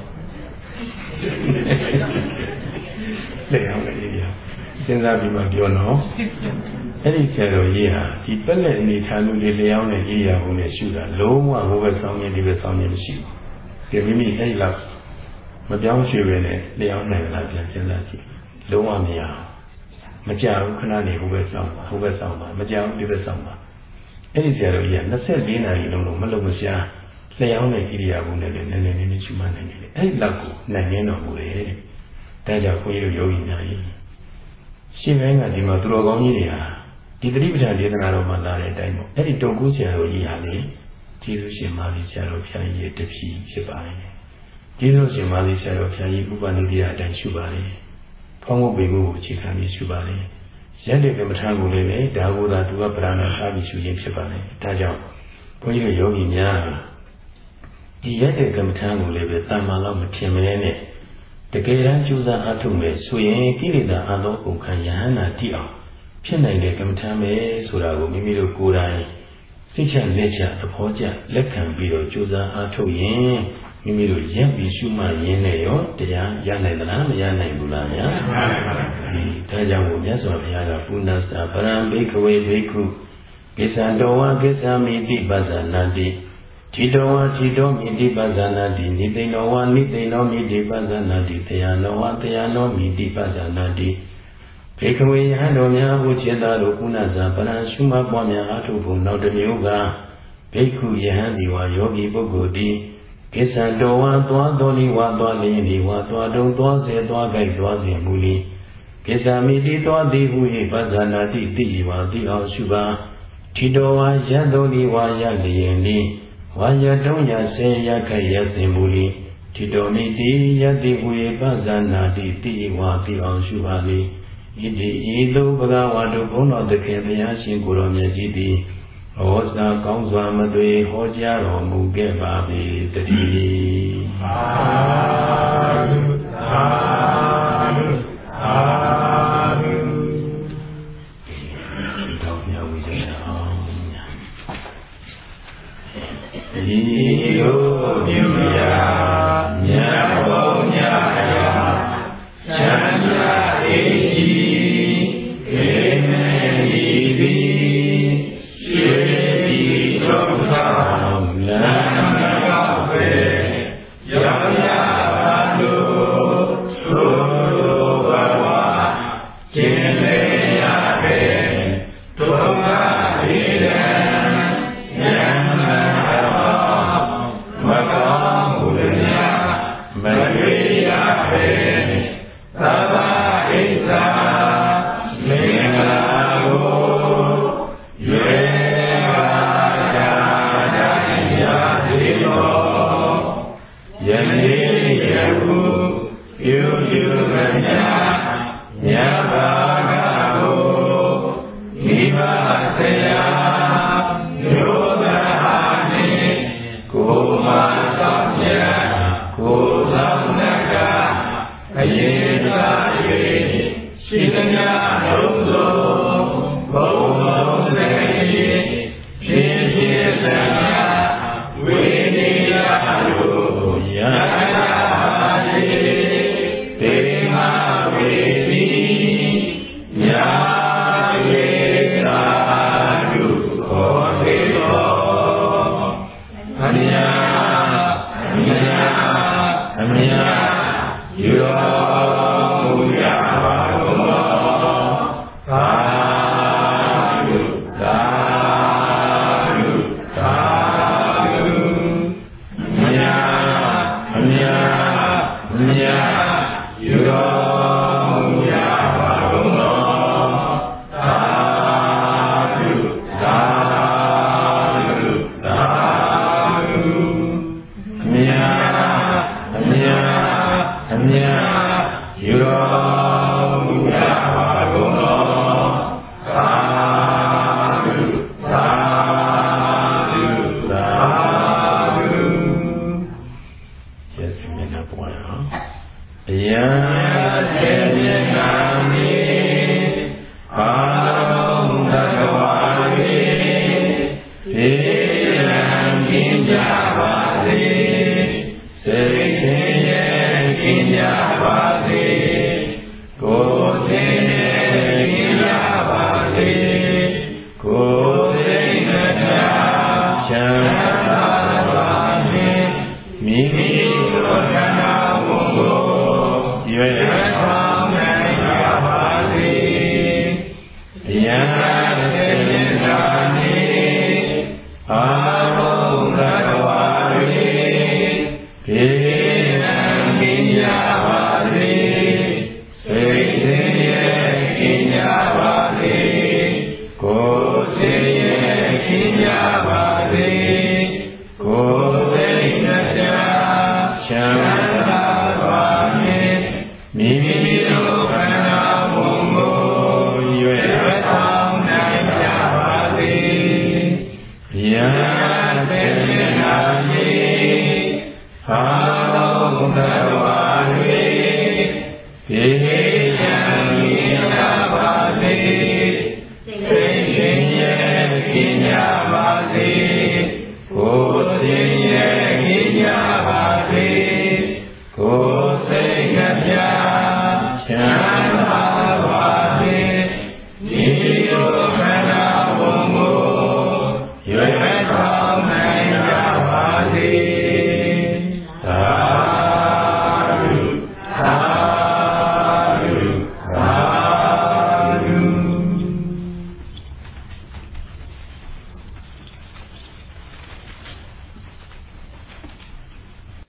လေအောင်လေဒီစဉ်းစားပြီးမှပြောတော့အဲ့ဒီဆရာတော်ကြီးဟာဒီပက်လက်အနေထားမျိုးလေးလျောင်းတဲ့ဣရိယာပုနဲ့ရှုတာလုံးဝဟိုဘက်ဆောင်ရင်ဒီဘက်ဆောင်ရင်မရှိဘူးဒီမိမိအဲ့လောက်မပြောင်းရွှေ့ပဲနဲ့လျောင်းနိုင်လားပြန်စဉ်းစားကြည့်လုံးဝမရမကြောက်ခဏနေဟိုဘက်ဆောင်ပါဟိုဘက်ဆောင်ပါမကြောက်ဒီဘက်ဆောင်ပါအဲ့ဒီဆရာတော်ကြီးကနှစ်ဆယ့်လေးနာရီလုံးလုံးမလုံမရှားလျောင်းတဲ့ဣရိယာပုနဲ့လည်းနည်းနည်းနည်းနည်းရှုမှတ်နိုင်တယ်အဲ့ဒီလောက်ကိုနိုင်နေတော်မူတယ်တဲ့ဒါကြောင့်ဘုန်းကြီးတို့ယောဂီများကြီးရှင်းပိုင်းကဒီမှာသူတော်ကောင်းကြီးတွေဟာဒီတိပဋ္ဌာန်ဒေသနာတော်မှာလာတဲ့အတိုင်းပေါ့အဲ့ဒီတုတ်ကူးဆရာတော်ကြီးဟာလေကျေးဇူးရှင်မာသီဆရာတော်ဘုရားကြီးရဲ့တပည့်ဖြစ်ပါတယ်ကျေးဇူးရှင်မာသီဆရာတော်ဘုရားကြီးဥပနိဒေယအတိုင်းရှုပါတယ်ဖောင်းဖို့ပေမှုကိုအခြေခံပြီးရှုပါတယ်ရက်တဲ့ကမ္မထာကိုလည်းပဲဒါဝသာသူကပရဏာထားပြီးရှုခြင်းဖြစ်ပါတယ်ဒါကြောင့်ဘုန်းကြီးတို့ယောဂီများဒီရက်တဲ့ကမ္မထာကိုလည်းပဲတမ္မာလောက်မထင်မလဲနဲ့တကယ်တမ်းကြိုးစားအားထုတ်မယ်ဆိုရင်ကိလေသာအသောကုန်ခံယဟန္တာတိအောင်ဖြစ်နိုင်တဲ့ကမ္မထာပဲဆိုတာကိုမိမိတို့ကိုယ်တိုင်စိတ်ချလက်ချသဘောကျလက်ခံပြီးတော့ကြိုးစားအားထုတ်ရင်မိမိတို့ရက်ပြီးရှုမှတ်ရင်းနဲ့ရောတရားရနိုင်သလားမရနိုင်ဘူးလားဗျာဒီဒါကြောင့်မြတ်စွာဘုရားကပုဏ္ဏစာပရံဘိက္ခဝေဘိက္ခုကိစ္ဆံတော်ဝါကိစ္ဆာမိတိပဇာနာတိထ Chitowa chito miti pasanati, nitenowa niteno miti pasanati, teyanowa teyano miti pasanati. Pekwe yanomya ucheta rukunasa parashuma pwamya atupu nautamyoga. Peku yahandiwa yogi bogodi. Kesandowa twa doli wa twa lini wa twa dong twa se twa gai twa se muli. Kesamiti twa dihuhi pasanati tiwa ti aushuba. Chitowa yadoli wa yaliyeni. Waya donya se yakaya sembuli. Chitomiti yadihuhi pasanati tiwa ti aushubali. Iti ido bhagavado bono deke bhyashin kuro myajiti. Osa kauswa madwe hojaro muge babi tati. Sadhu, sadhu, sadhu. Iyo nyuya, nyabo nyaya, chanya eji. Go